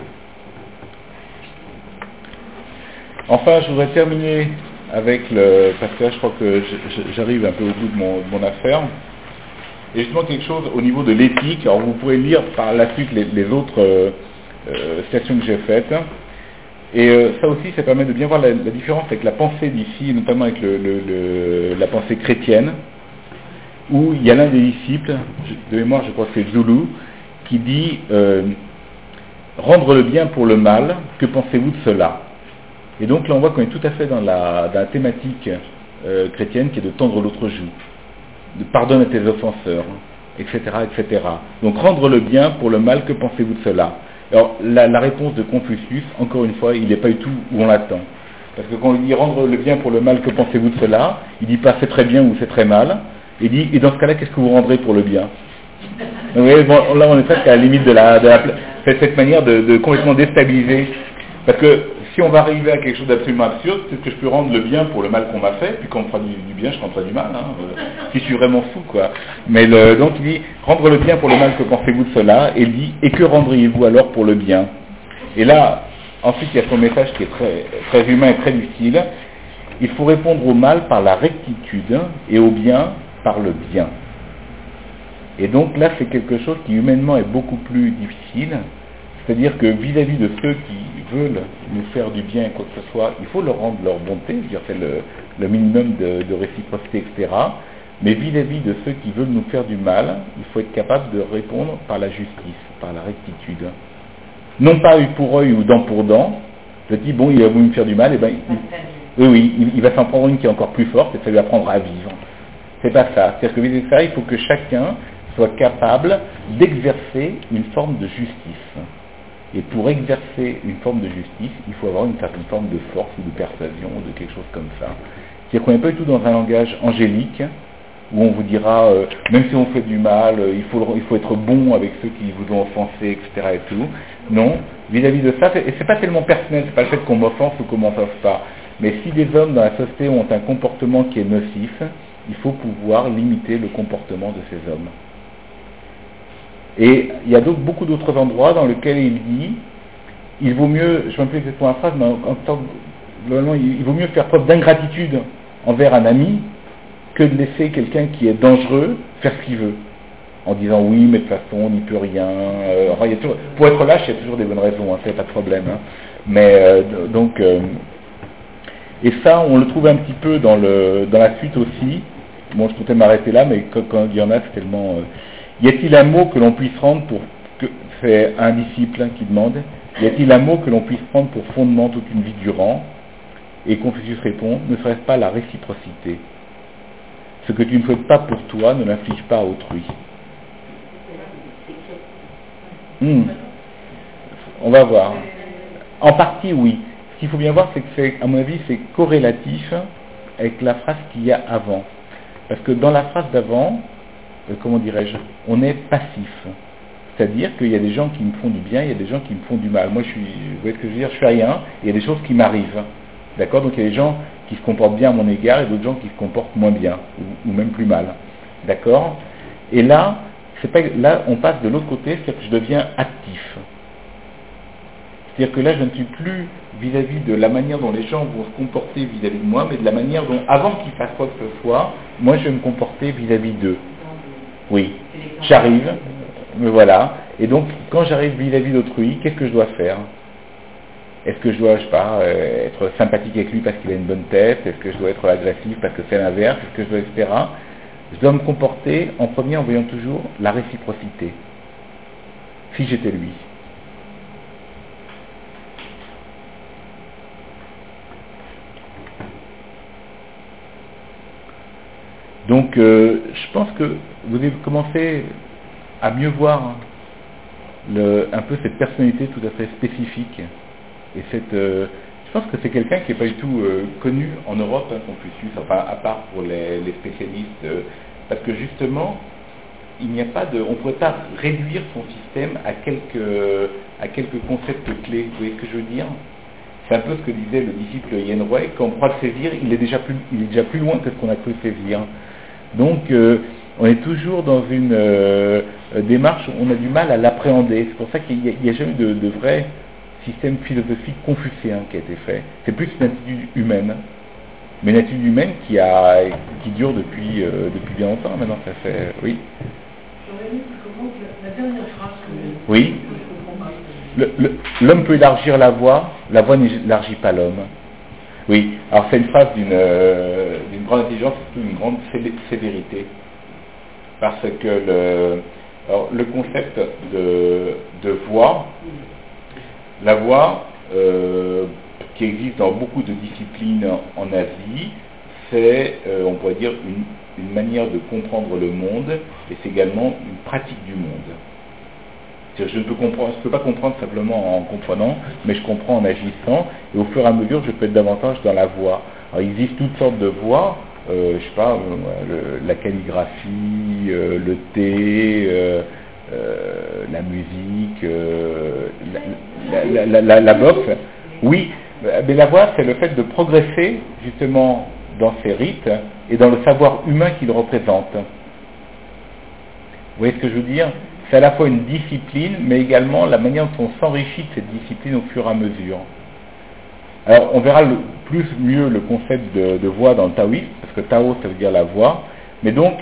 Enfin, je voudrais terminer avec le, parce que là je crois que j'arrive un peu au bout de mon, de mon affaire, et justement quelque chose au niveau de l'éthique. Alors vous pourrez lire par la suite les, les autres euh, euh, citations que j'ai faites, et euh, ça aussi ça permet de bien voir la, la différence avec la pensée d'ici, notamment avec le, le, le, la pensée chrétienne, où il y a l'un des disciples, de mémoire je crois que c'est Zulu, qui dit euh, « Rendre le bien pour le mal, que pensez-vous de cela ?» Et donc là on voit qu'on est tout à fait dans la, dans la thématique euh, chrétienne qui est de tendre l'autre joue, de pardonne à tes offenseurs, et cetera, et cetera. Donc rendre le bien pour le mal, que pensez-vous de cela? Alors la, la réponse de Confucius, encore une fois, il n'est pas du tout où on l'attend. Parce que quand on lui dit rendre le bien pour le mal, que pensez-vous de cela? Il dit pas c'est très bien ou c'est très mal. Il dit et dans ce cas-là, qu'est-ce que vous rendrez pour le bien? Vous voyez, bon, là on est presque à la limite de la, de la cette, cette manière de, de complètement déstabiliser. Parce que si si on va arriver à quelque chose d'absolument absurde, c'est que je peux rendre le bien pour le mal qu'on m'a fait, puis quand on fera du, du bien, je rendrai du mal, hein, euh, si je suis vraiment fou, quoi. Mais le, donc il dit, rendre le bien pour le mal, que pensez-vous de cela? Et il dit, et que rendriez-vous alors pour le bien? Et là, ensuite, il y a son message qui est très, très humain et très difficile. Il faut répondre au mal par la rectitude et au bien par le bien. Et donc là, c'est quelque chose qui humainement est beaucoup plus difficile. C'est-à-dire que vis-à-vis de ceux qui veulent nous faire du bien et quoi que ce soit, il faut leur rendre leur bonté, je veux dire, c'est le, le minimum de, de réciprocité, et cetera. Mais vis-à-vis de ceux qui veulent nous faire du mal, il faut être capable de répondre par la justice, par la rectitude. Non pas œil pour œil ou dent pour dent. Je dis, bon, il a voulu me faire du mal, et ben, il, oui, oui, il, il va s'en prendre une qui est encore plus forte, et ça lui apprendra à vivre. C'est pas ça. C'est-à-dire que vis-à-vis de ça, il faut que chacun soit capable d'exercer une forme de justice. Et pour exercer une forme de justice, il faut avoir une certaine forme de force ou de persuasion ou de quelque chose comme ça. C'est-à-dire qu'on n'est pas du tout dans un langage angélique, où on vous dira, euh, même si on fait du mal, euh, il, faut, il faut être bon avec ceux qui vous ont offensé, et cetera et tout. Non, vis-à-vis de ça, et c'est pas tellement personnel, c'est pas le fait qu'on m'offense ou qu'on m'offense pas. Mais si des hommes dans la société ont un comportement qui est nocif, il faut pouvoir limiter le comportement de ces hommes. Et il y a donc beaucoup d'autres endroits dans lesquels il dit, il vaut mieux, je ne sais plus exactement la phrase, mais en, en tant, globalement, il, il vaut mieux faire preuve d'ingratitude envers un ami que de laisser quelqu'un qui est dangereux faire ce qu'il veut, en disant oui, mais de toute façon, on n'y peut rien. Euh, enfin, il y a toujours, pour être lâche, il y a toujours des bonnes raisons, hein, c'est pas de problème. Hein. Mais euh, donc, euh, et ça, on le trouve un petit peu dans, le, dans la suite aussi. Bon, je comptais m'arrêter là, mais quand, quand il y en a, c'est tellement... Euh, y a-t-il un mot que l'on puisse rendre pour... que c'est un disciple qui demande. Y a-t-il un mot que l'on puisse prendre pour fondement toute une vie durant? Et Confucius répond, ne serait-ce pas la réciprocité? Ce que tu ne souhaites pas pour toi, ne l'inflige pas à autrui. Hmm. On va voir. En partie, oui. Ce qu'il faut bien voir, c'est que, c'est, à mon avis, c'est corrélatif avec la phrase qu'il y a avant. Parce que dans la phrase d'avant, euh, comment dirais-je, on est passif. C'est-à-dire qu'il y a des gens qui me font du bien, il y a des gens qui me font du mal. Moi, je suis, vous voyez ce que je veux dire, je fais rien, il y a des choses qui m'arrivent. D'accord? Donc il y a des gens qui se comportent bien à mon égard et d'autres gens qui se comportent moins bien, ou, ou même plus mal. D'accord? Et là, c'est pas, là, on passe de l'autre côté, c'est-à-dire que je deviens actif. C'est-à-dire que là, je ne suis plus vis-à-vis de la manière dont les gens vont se comporter vis-à-vis de moi, mais de la manière dont, avant qu'ils fassent quoi que ce soit, moi, je vais me comporter vis-à-vis d'eux. Oui, j'arrive, me voilà. Et donc, quand j'arrive vis-à-vis d'autrui, qu'est-ce que je dois faire? Est-ce que je dois, je sais pas, euh, être sympathique avec lui parce qu'il a une bonne tête? Est-ce que je dois être agressif parce que c'est l'inverse? Est-ce que je dois, et cetera. Je dois me comporter en premier en voyant toujours la réciprocité. Si j'étais lui. Donc, euh, je pense que vous avez commencé à mieux voir le, un peu cette personnalité tout à fait spécifique. Et cette, euh, je pense que c'est quelqu'un qui n'est pas du tout euh, connu en Europe, hein, Confucius, enfin à part pour les, les spécialistes, euh, parce que justement, il n'y a pas de, on ne pourrait pas réduire son système à quelques, à quelques concepts clés. Vous voyez ce que je veux dire? C'est un peu ce que disait le disciple Yen Wei, quand on croit le saisir, il est déjà plus, il est déjà plus loin que ce qu'on a cru saisir. Donc, euh, on est toujours dans une euh, démarche où on a du mal à l'appréhender. C'est pour ça qu'il n'y a, a jamais eu de, de vrai système philosophique confucéen qui a été fait. C'est plus une attitude humaine, mais une attitude humaine qui, a, qui dure depuis, euh, depuis bien longtemps. Maintenant, ça fait... Oui. J'aurais aimé que comment la, la dernière phrase que oui. que je comprends pas. Le, le, l'homme peut élargir la voie, la voie n'élargit pas l'homme. Oui, alors c'est une phrase d'une, euh, d'une grande intelligence, surtout d'une grande sévérité. Parce que le, alors, le concept de, de voie, la voie euh, qui existe dans beaucoup de disciplines en Asie, c'est, euh, on pourrait dire, une, une manière de comprendre le monde, et c'est également une pratique du monde. C'est-à-dire, je ne peux, comprendre, je peux pas comprendre simplement en comprenant, mais je comprends en agissant, et au fur et à mesure, je peux être davantage dans la voie. Alors, il existe toutes sortes de voies, euh, je sais pas, euh, le, la calligraphie, euh, le thé, euh, euh, la musique, euh, la, la, la, la, la boxe. Oui, Mais la voie, c'est le fait de progresser justement dans ces rites et dans le savoir humain qu'ils représentent. Vous voyez ce que je veux dire? C'est à la fois une discipline, mais également la manière dont on s'enrichit de cette discipline au fur et à mesure. Alors, on verra le, plus mieux le concept de, de voie dans le taoïsme, parce que Tao, ça veut dire la voie. Mais donc,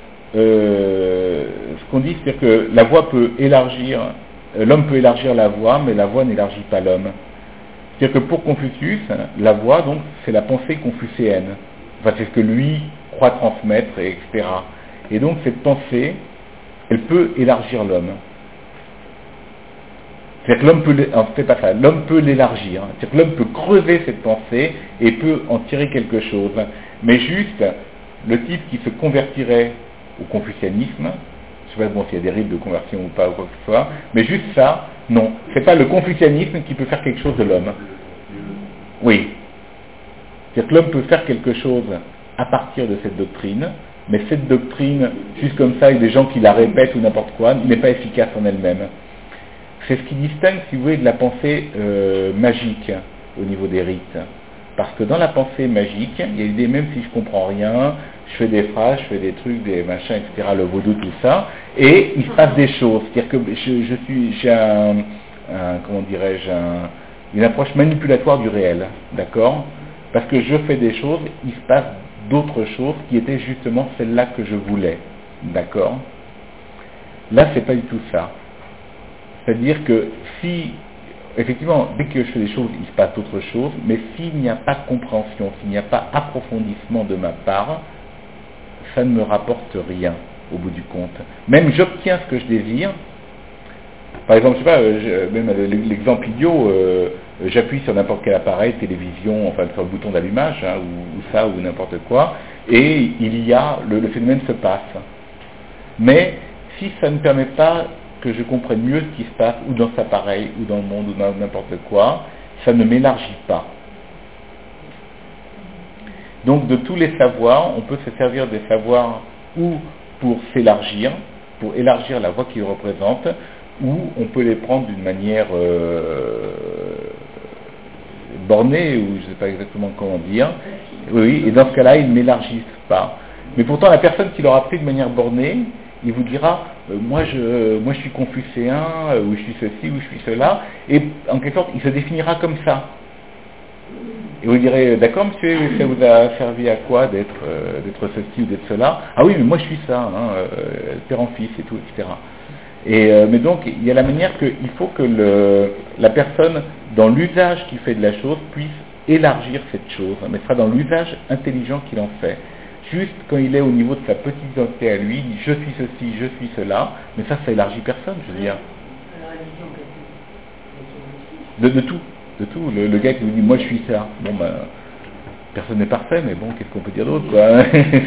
euh, ce qu'on dit, c'est que la voie peut élargir, euh, l'homme peut élargir la voie, mais la voie n'élargit pas l'homme. C'est-à-dire que pour Confucius, la voie, donc, c'est la pensée confucéenne. Enfin, c'est ce que lui croit transmettre, et etc. Et donc, cette pensée, elle peut élargir l'homme. C'est-à-dire que l'homme peut, en fait, pas ça, l'homme peut l'élargir. C'est-à-dire que l'homme peut creuser cette pensée et peut en tirer quelque chose. Mais juste, le type qui se convertirait au confucianisme, je ne sais pas bon, s'il y a des rites de conversion ou pas, ou quoi que ce soit, mais juste ça, non. C'est pas le confucianisme qui peut faire quelque chose de l'homme. Oui. C'est-à-dire que l'homme peut faire quelque chose à partir de cette doctrine, mais cette doctrine, juste comme ça, avec des gens qui la répètent ou n'importe quoi, n'est pas efficace en elle-même. C'est ce qui distingue, si vous voulez, de la pensée euh, magique au niveau des rites. Parce que dans la pensée magique, il y a l'idée, même si je comprends rien, je fais des phrases, je fais des trucs, des machins, et cetera, le vaudou, tout ça, et il se passe des choses. C'est-à-dire que je, je suis, j'ai un, un comment dirais-je, un, une approche manipulatoire du réel, d'accord? Parce que je fais des choses, il se passe d'autres choses qui étaient justement celles-là que je voulais, d'accord? Là, c'est pas du tout ça. C'est-à-dire que si, effectivement, dès que je fais des choses, il se passe d'autres choses, mais s'il n'y a pas de compréhension, s'il n'y a pas approfondissement de ma part, ça ne me rapporte rien, au bout du compte. Même j'obtiens ce que je désire. Par exemple, je sais pas, je, même l'exemple idiot, euh, j'appuie sur n'importe quel appareil, télévision, enfin sur le bouton d'allumage, hein, ou, ou ça, ou n'importe quoi, et il y a, le, le phénomène se passe. Mais si ça ne permet pas que je comprenne mieux ce qui se passe, ou dans cet appareil, ou dans le monde, ou dans n'importe quoi, ça ne m'élargit pas. Donc de tous les savoirs, on peut se servir des savoirs ou pour s'élargir, pour élargir la voie qu'ils représentent, ou on peut les prendre d'une manière euh, bornée, ou je ne sais pas exactement comment dire, oui, et dans ce cas-là, ils ne m'élargissent pas. Mais pourtant, la personne qui l'aura pris de manière bornée, il vous dira, euh, moi, je, euh, moi je suis confucéen, euh, ou je suis ceci, ou je suis cela, et en quelque sorte, il se définira comme ça. Et vous direz, d'accord monsieur, ça vous a servi à quoi d'être, euh, d'être ceci ou d'être cela? Ah oui, mais moi je suis ça, hein, euh, père en fils et tout, et cetera. Et, euh, mais donc, il y a la manière qu'il faut que le, la personne, dans l'usage qu'il fait de la chose, puisse élargir cette chose, mais ce sera dans l'usage intelligent qu'il en fait. Juste quand il est au niveau de sa petite identité à lui, il dit je suis ceci, je suis cela, mais ça, ça élargit personne, je veux dire. De, de tout, de tout. Le, le gars qui vous dit moi je suis ça, bon ben, personne n'est parfait, mais bon, qu'est-ce qu'on peut dire d'autre, quoi.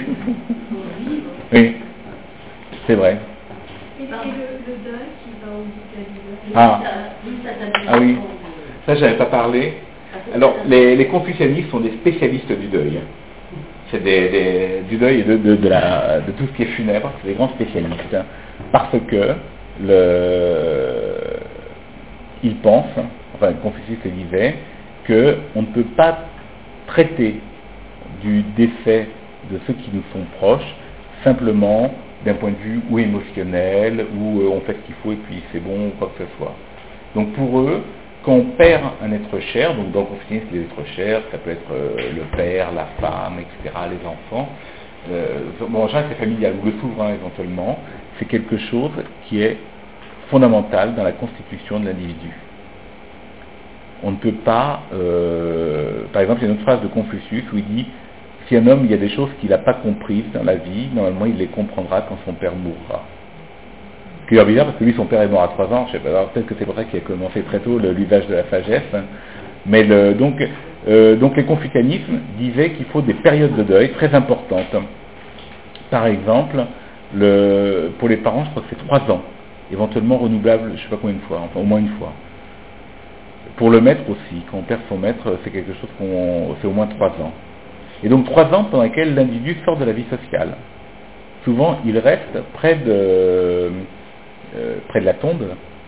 Oui, c'est vrai. Et c'est le, le deuil qui va au bout de Ah. Ah oui, ça j'avais pas parlé. Alors, les, les confucianistes sont des spécialistes du deuil. C'est des, des, du deuil et de, de, de, la, de tout ce qui est funèbre, c'est des grands spécialistes. Parce que le, ils pensent, enfin Confucius le disait, qu'on ne peut pas traiter du décès de ceux qui nous sont proches simplement d'un point de vue ou émotionnel, ou euh, on fait ce qu'il faut et puis c'est bon, ou quoi que ce soit. Donc pour eux, quand on perd un être cher, donc dans le confucianisme, les êtres chers, ça peut être euh, le père, la femme, et cetera, les enfants, euh, bon, en général c'est familial, ou le souverain éventuellement, c'est quelque chose qui est fondamental dans la constitution de l'individu. On ne peut pas, euh, par exemple, il y a une autre phrase de Confucius où il dit si un homme, il y a des choses qu'il n'a pas comprises dans la vie, normalement il les comprendra quand son père mourra. Ce qui est bizarre parce que lui, son père est mort à trois ans, je sais pas, alors peut-être que c'est pour ça qu'il a commencé très tôt le, l'usage de la sagesse, hein. Mais le, donc, euh, donc les confucianismes disaient qu'il faut des périodes de deuil très importantes. Par exemple, le, pour les parents, je crois que c'est trois ans, éventuellement renouvelable, je ne sais pas combien de fois, enfin au moins une fois. Pour le maître aussi, quand on perd son maître, c'est quelque chose qu'on, c'est au moins trois ans. Et donc trois ans pendant lesquels l'individu sort de la vie sociale. Souvent, il reste près de, euh, près de la tombe,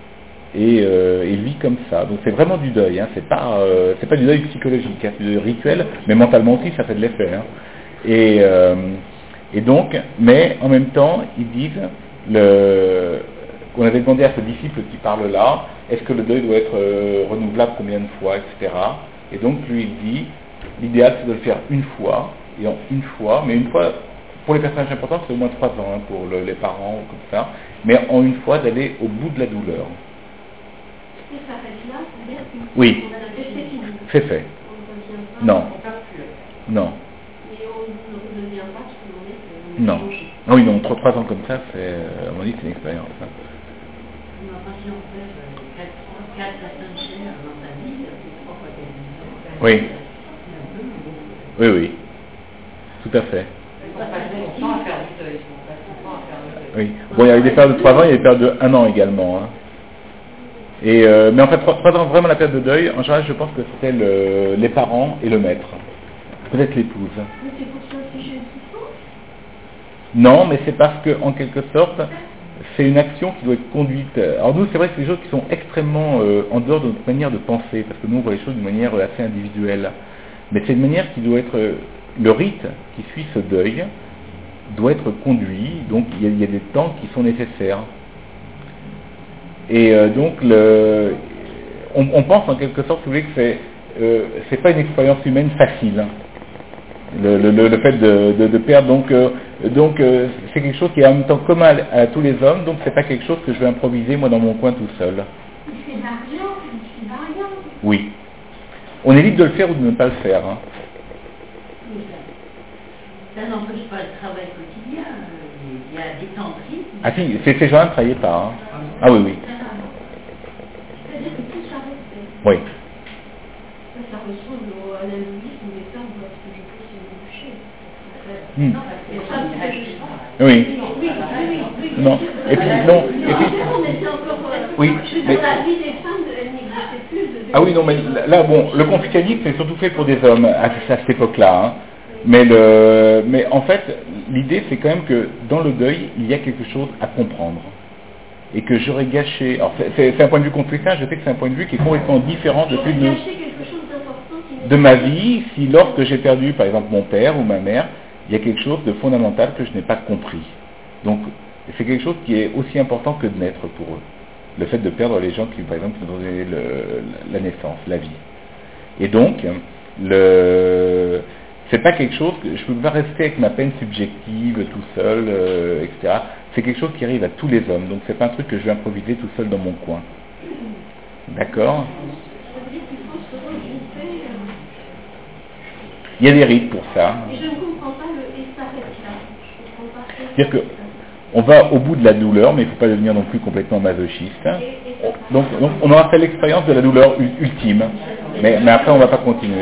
et euh, il vit comme ça. Donc c'est vraiment du deuil, hein. c'est pas euh, c'est pas du deuil psychologique, hein. C'est du deuil rituel, mais mentalement aussi ça fait de l'effet. Hein. Et, euh, et donc, mais en même temps, ils disent, le, on avait demandé à ce disciple qui parle là, est-ce que le deuil doit être euh, renouvelable combien de fois, et cetera. Et donc lui il dit, l'idéal c'est de le faire une fois, et en une fois, mais une fois, pour les personnages importants c'est au moins trois ans, hein, pour le, les parents ou comme ça, mais en une fois d'aller au bout de la douleur. Et ça reste là, c'est-à-dire une fois Oui. qu'on a fait, c'est fini. C'est fait. On ne revient pas. Non. On perd plus. Non. Et on ne revient pas parce qu'on est, on est Non. changé. Ah oui, non, trois, trois ans comme ça, c'est, à mon avis, c'est une expérience. Hein. Non, pas si on fait quatre personnes chez nous dans sa vie, c'est trois fois quasiment. Oui. Oui, oui. Tout à fait. On passe son temps à faire du deuil. On passe son temps à faire du deuil. Oui. Bon, il y avait des périodes de trois ans, il y avait des périodes de un an également. Hein. Et, euh, mais en fait, trois, trois ans, vraiment la période de deuil, en général, je pense que c'était le, les parents et le maître. Peut-être l'épouse. Mais c'est pour s'infliger une souffrance. Non, mais c'est parce que, en quelque sorte, c'est une action qui doit être conduite. Alors nous, c'est vrai que c'est des choses qui sont extrêmement euh, en dehors de notre manière de penser, parce que nous, on voit les choses d'une manière euh, assez individuelle. Mais c'est une manière qui doit être, euh, le rite qui suit ce deuil doit être conduit, donc il y a, il y a des temps qui sont nécessaires. Et euh, donc, le, on, on pense en quelque sorte, si vous voulez, que c'est, euh, c'est pas une expérience humaine facile. Le, le, le fait de, de, de perdre, donc, euh, donc euh, c'est quelque chose qui est en même temps commun à, à tous les hommes, donc c'est pas quelque chose que je vais improviser moi dans mon coin tout seul. Il fait variant, il fait variant. Oui. On est libre de le faire ou de ne pas le faire. Hein. Ça n'empêche pas le travail quotidien. Il y a des temps tristes. Ah si, ces, ces gens-là ne travaillaient pas. Hein. Ah oui, oui. C'est-à-dire que tout s'arrête. Oui. Ça, ça ressemble au- à l'hindouisme des femmes lorsque je peux se boucher. Hmm. Non, parce que les femmes, c'est juste ça. Oui. Oui, oui, oui, oui. Non. Et puis, non. Et puis, On était encore. euh, Oui, Je veux mais- dire, la vie des femmes, elle n'existait plus. de- ah oui, non, mais là, bon, le confucianisme c'est surtout fait pour des hommes à, à cette époque-là. Hein. Mais, le, mais en fait, l'idée c'est quand même que dans le deuil, il y a quelque chose à comprendre. Et que j'aurais gâché. Alors, c'est, c'est, c'est un point de vue confucien, je sais que c'est un point de vue qui est complètement différent de J'aurais celui de, gâché quelque chose d'important qui n'est de ma vie, si lorsque j'ai perdu, par exemple, mon père ou ma mère, il y a quelque chose de fondamental que je n'ai pas compris. Donc, c'est quelque chose qui est aussi important que de naître pour eux. Le fait de perdre les gens qui, par exemple, nous ont donné le, la naissance, la vie. Et donc, le, c'est pas quelque chose que je peux pas rester avec ma peine subjective tout seul, euh, et cetera. C'est quelque chose qui arrive à tous les hommes. Donc, c'est pas un truc que je vais improviser tout seul dans mon coin. D'accord ? Ça veut dire qu'il faut se regrouper. euh, Il y a des rites pour ça. Et je ne comprends pas le et s'arrête là. Je comprends pas. C'est-à-dire que on va au bout de la douleur, mais il ne faut pas devenir non plus complètement masochiste. Donc, donc on aura fait l'expérience de la douleur u- ultime, mais, mais après on ne va pas continuer.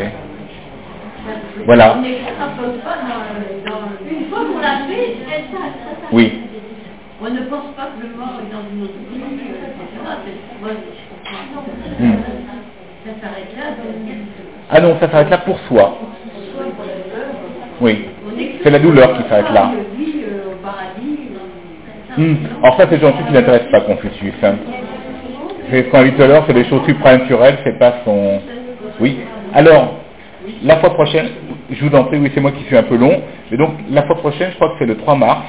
Voilà. On n'extrapole pas dans, dans Une fois qu'on l'a fait, elle s'arrête. ça s'arrête. Oui. On ne pense pas que le mort est dans une autre vie, et cetera. C'est- Moi, je comprends. Hmm. Ça s'arrête là. donc, Ah non, ça s'arrête là pour soi. soit pour la douleur, Oui. on est- C'est la douleur qui s'arrête là. On vit euh, au paradis. dans- Hmm. Alors ça, c'est gentil qui n'intéresse pas Confucius. Hein. C'est ce qu'on a dit tout à l'heure, c'est des choses supranaturelles, c'est pas son... Oui. Alors, la fois prochaine, je vous en prie, oui, c'est moi qui suis un peu long, mais donc la fois prochaine, je crois que c'est le trois mars,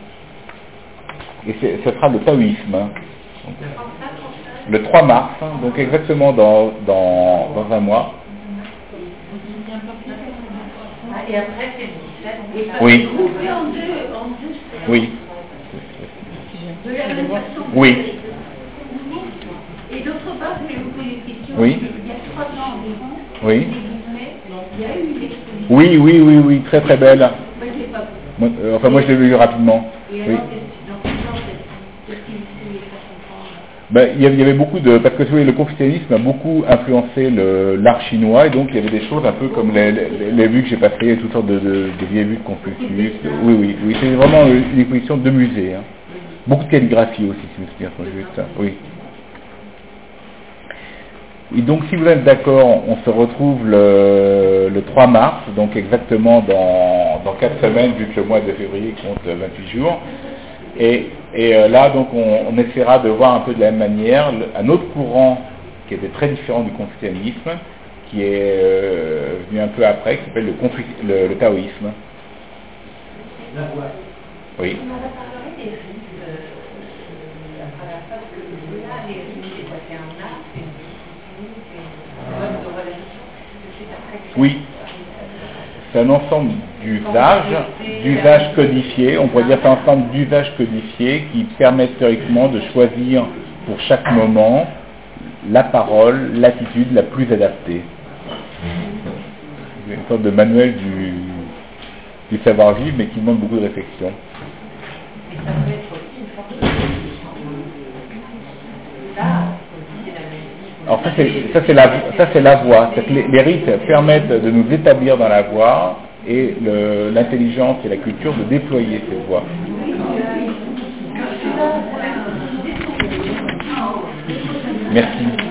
et c'est- ce sera le taoïsme. Donc, le trois mars, donc exactement dans, dans, dans un mois. Ah, et après, c'est le dix-sept. Et ça Oui. se groupé en deux, en deux. Oui. De la même façon. Oui. Et d'autre part, je vais vous poser une question. Oui. Il y a trois ans environ, Oui. les Guillemets, il y a eu une exposition. Oui, oui, oui, oui, très très belle. Moi, je l'ai pas vue. Moi, euh, enfin, moi je l'ai vu rapidement. Et Oui. alors, qu'est-ce- dans quel genre qu'est-ce qu'est-ce qu'il voulait faire comprendre? Ben, il y avait il y avait beaucoup de... Parce que vous voyez, le confucianisme a beaucoup influencé le- l'art chinois, et donc il y avait des choses un peu comme les, les, les vues que j'ai passées, toutes sortes de, de, de vieilles vues de Confucius. Oui, oui, oui, c'est vraiment une exposition de musée. Hein. Beaucoup de calligraphie aussi, si je me souviens quand j'ai vu ça. Oui. Et donc, si vous êtes d'accord, on se retrouve le, le trois mars, donc exactement dans, dans quatre semaines, vu que le mois de février compte vingt-huit jours. Et Et euh, là, donc, on, on essaiera de voir un peu de la même manière le, un autre courant qui était très différent du confucianisme, qui est euh, venu un peu après, qui s'appelle le, confu- le, le taoïsme. La voix. Oui. On aurait parlé des rites euh, à travers ça, parce que là, les rites, c'est quoi? C'est un art, c'est une discipline, c'est une mode de relation, c'est après que Oui. C'est un ensemble d'usages, d'usages codifiés, on pourrait dire c'est un ensemble d'usages codifiés qui permettent théoriquement de choisir pour chaque moment la parole, l'attitude la plus adaptée. C'est une sorte de manuel du, du savoir-vivre, mais qui demande beaucoup de réflexion. Et ça peut être aussi une forme de là, aussi, c'est la même. Alors ça c'est, ça c'est la, ça c'est la voie. C'est que les, les rites permettent de nous établir dans la voie et le, l'intelligence et la culture de déployer cette voie. Merci.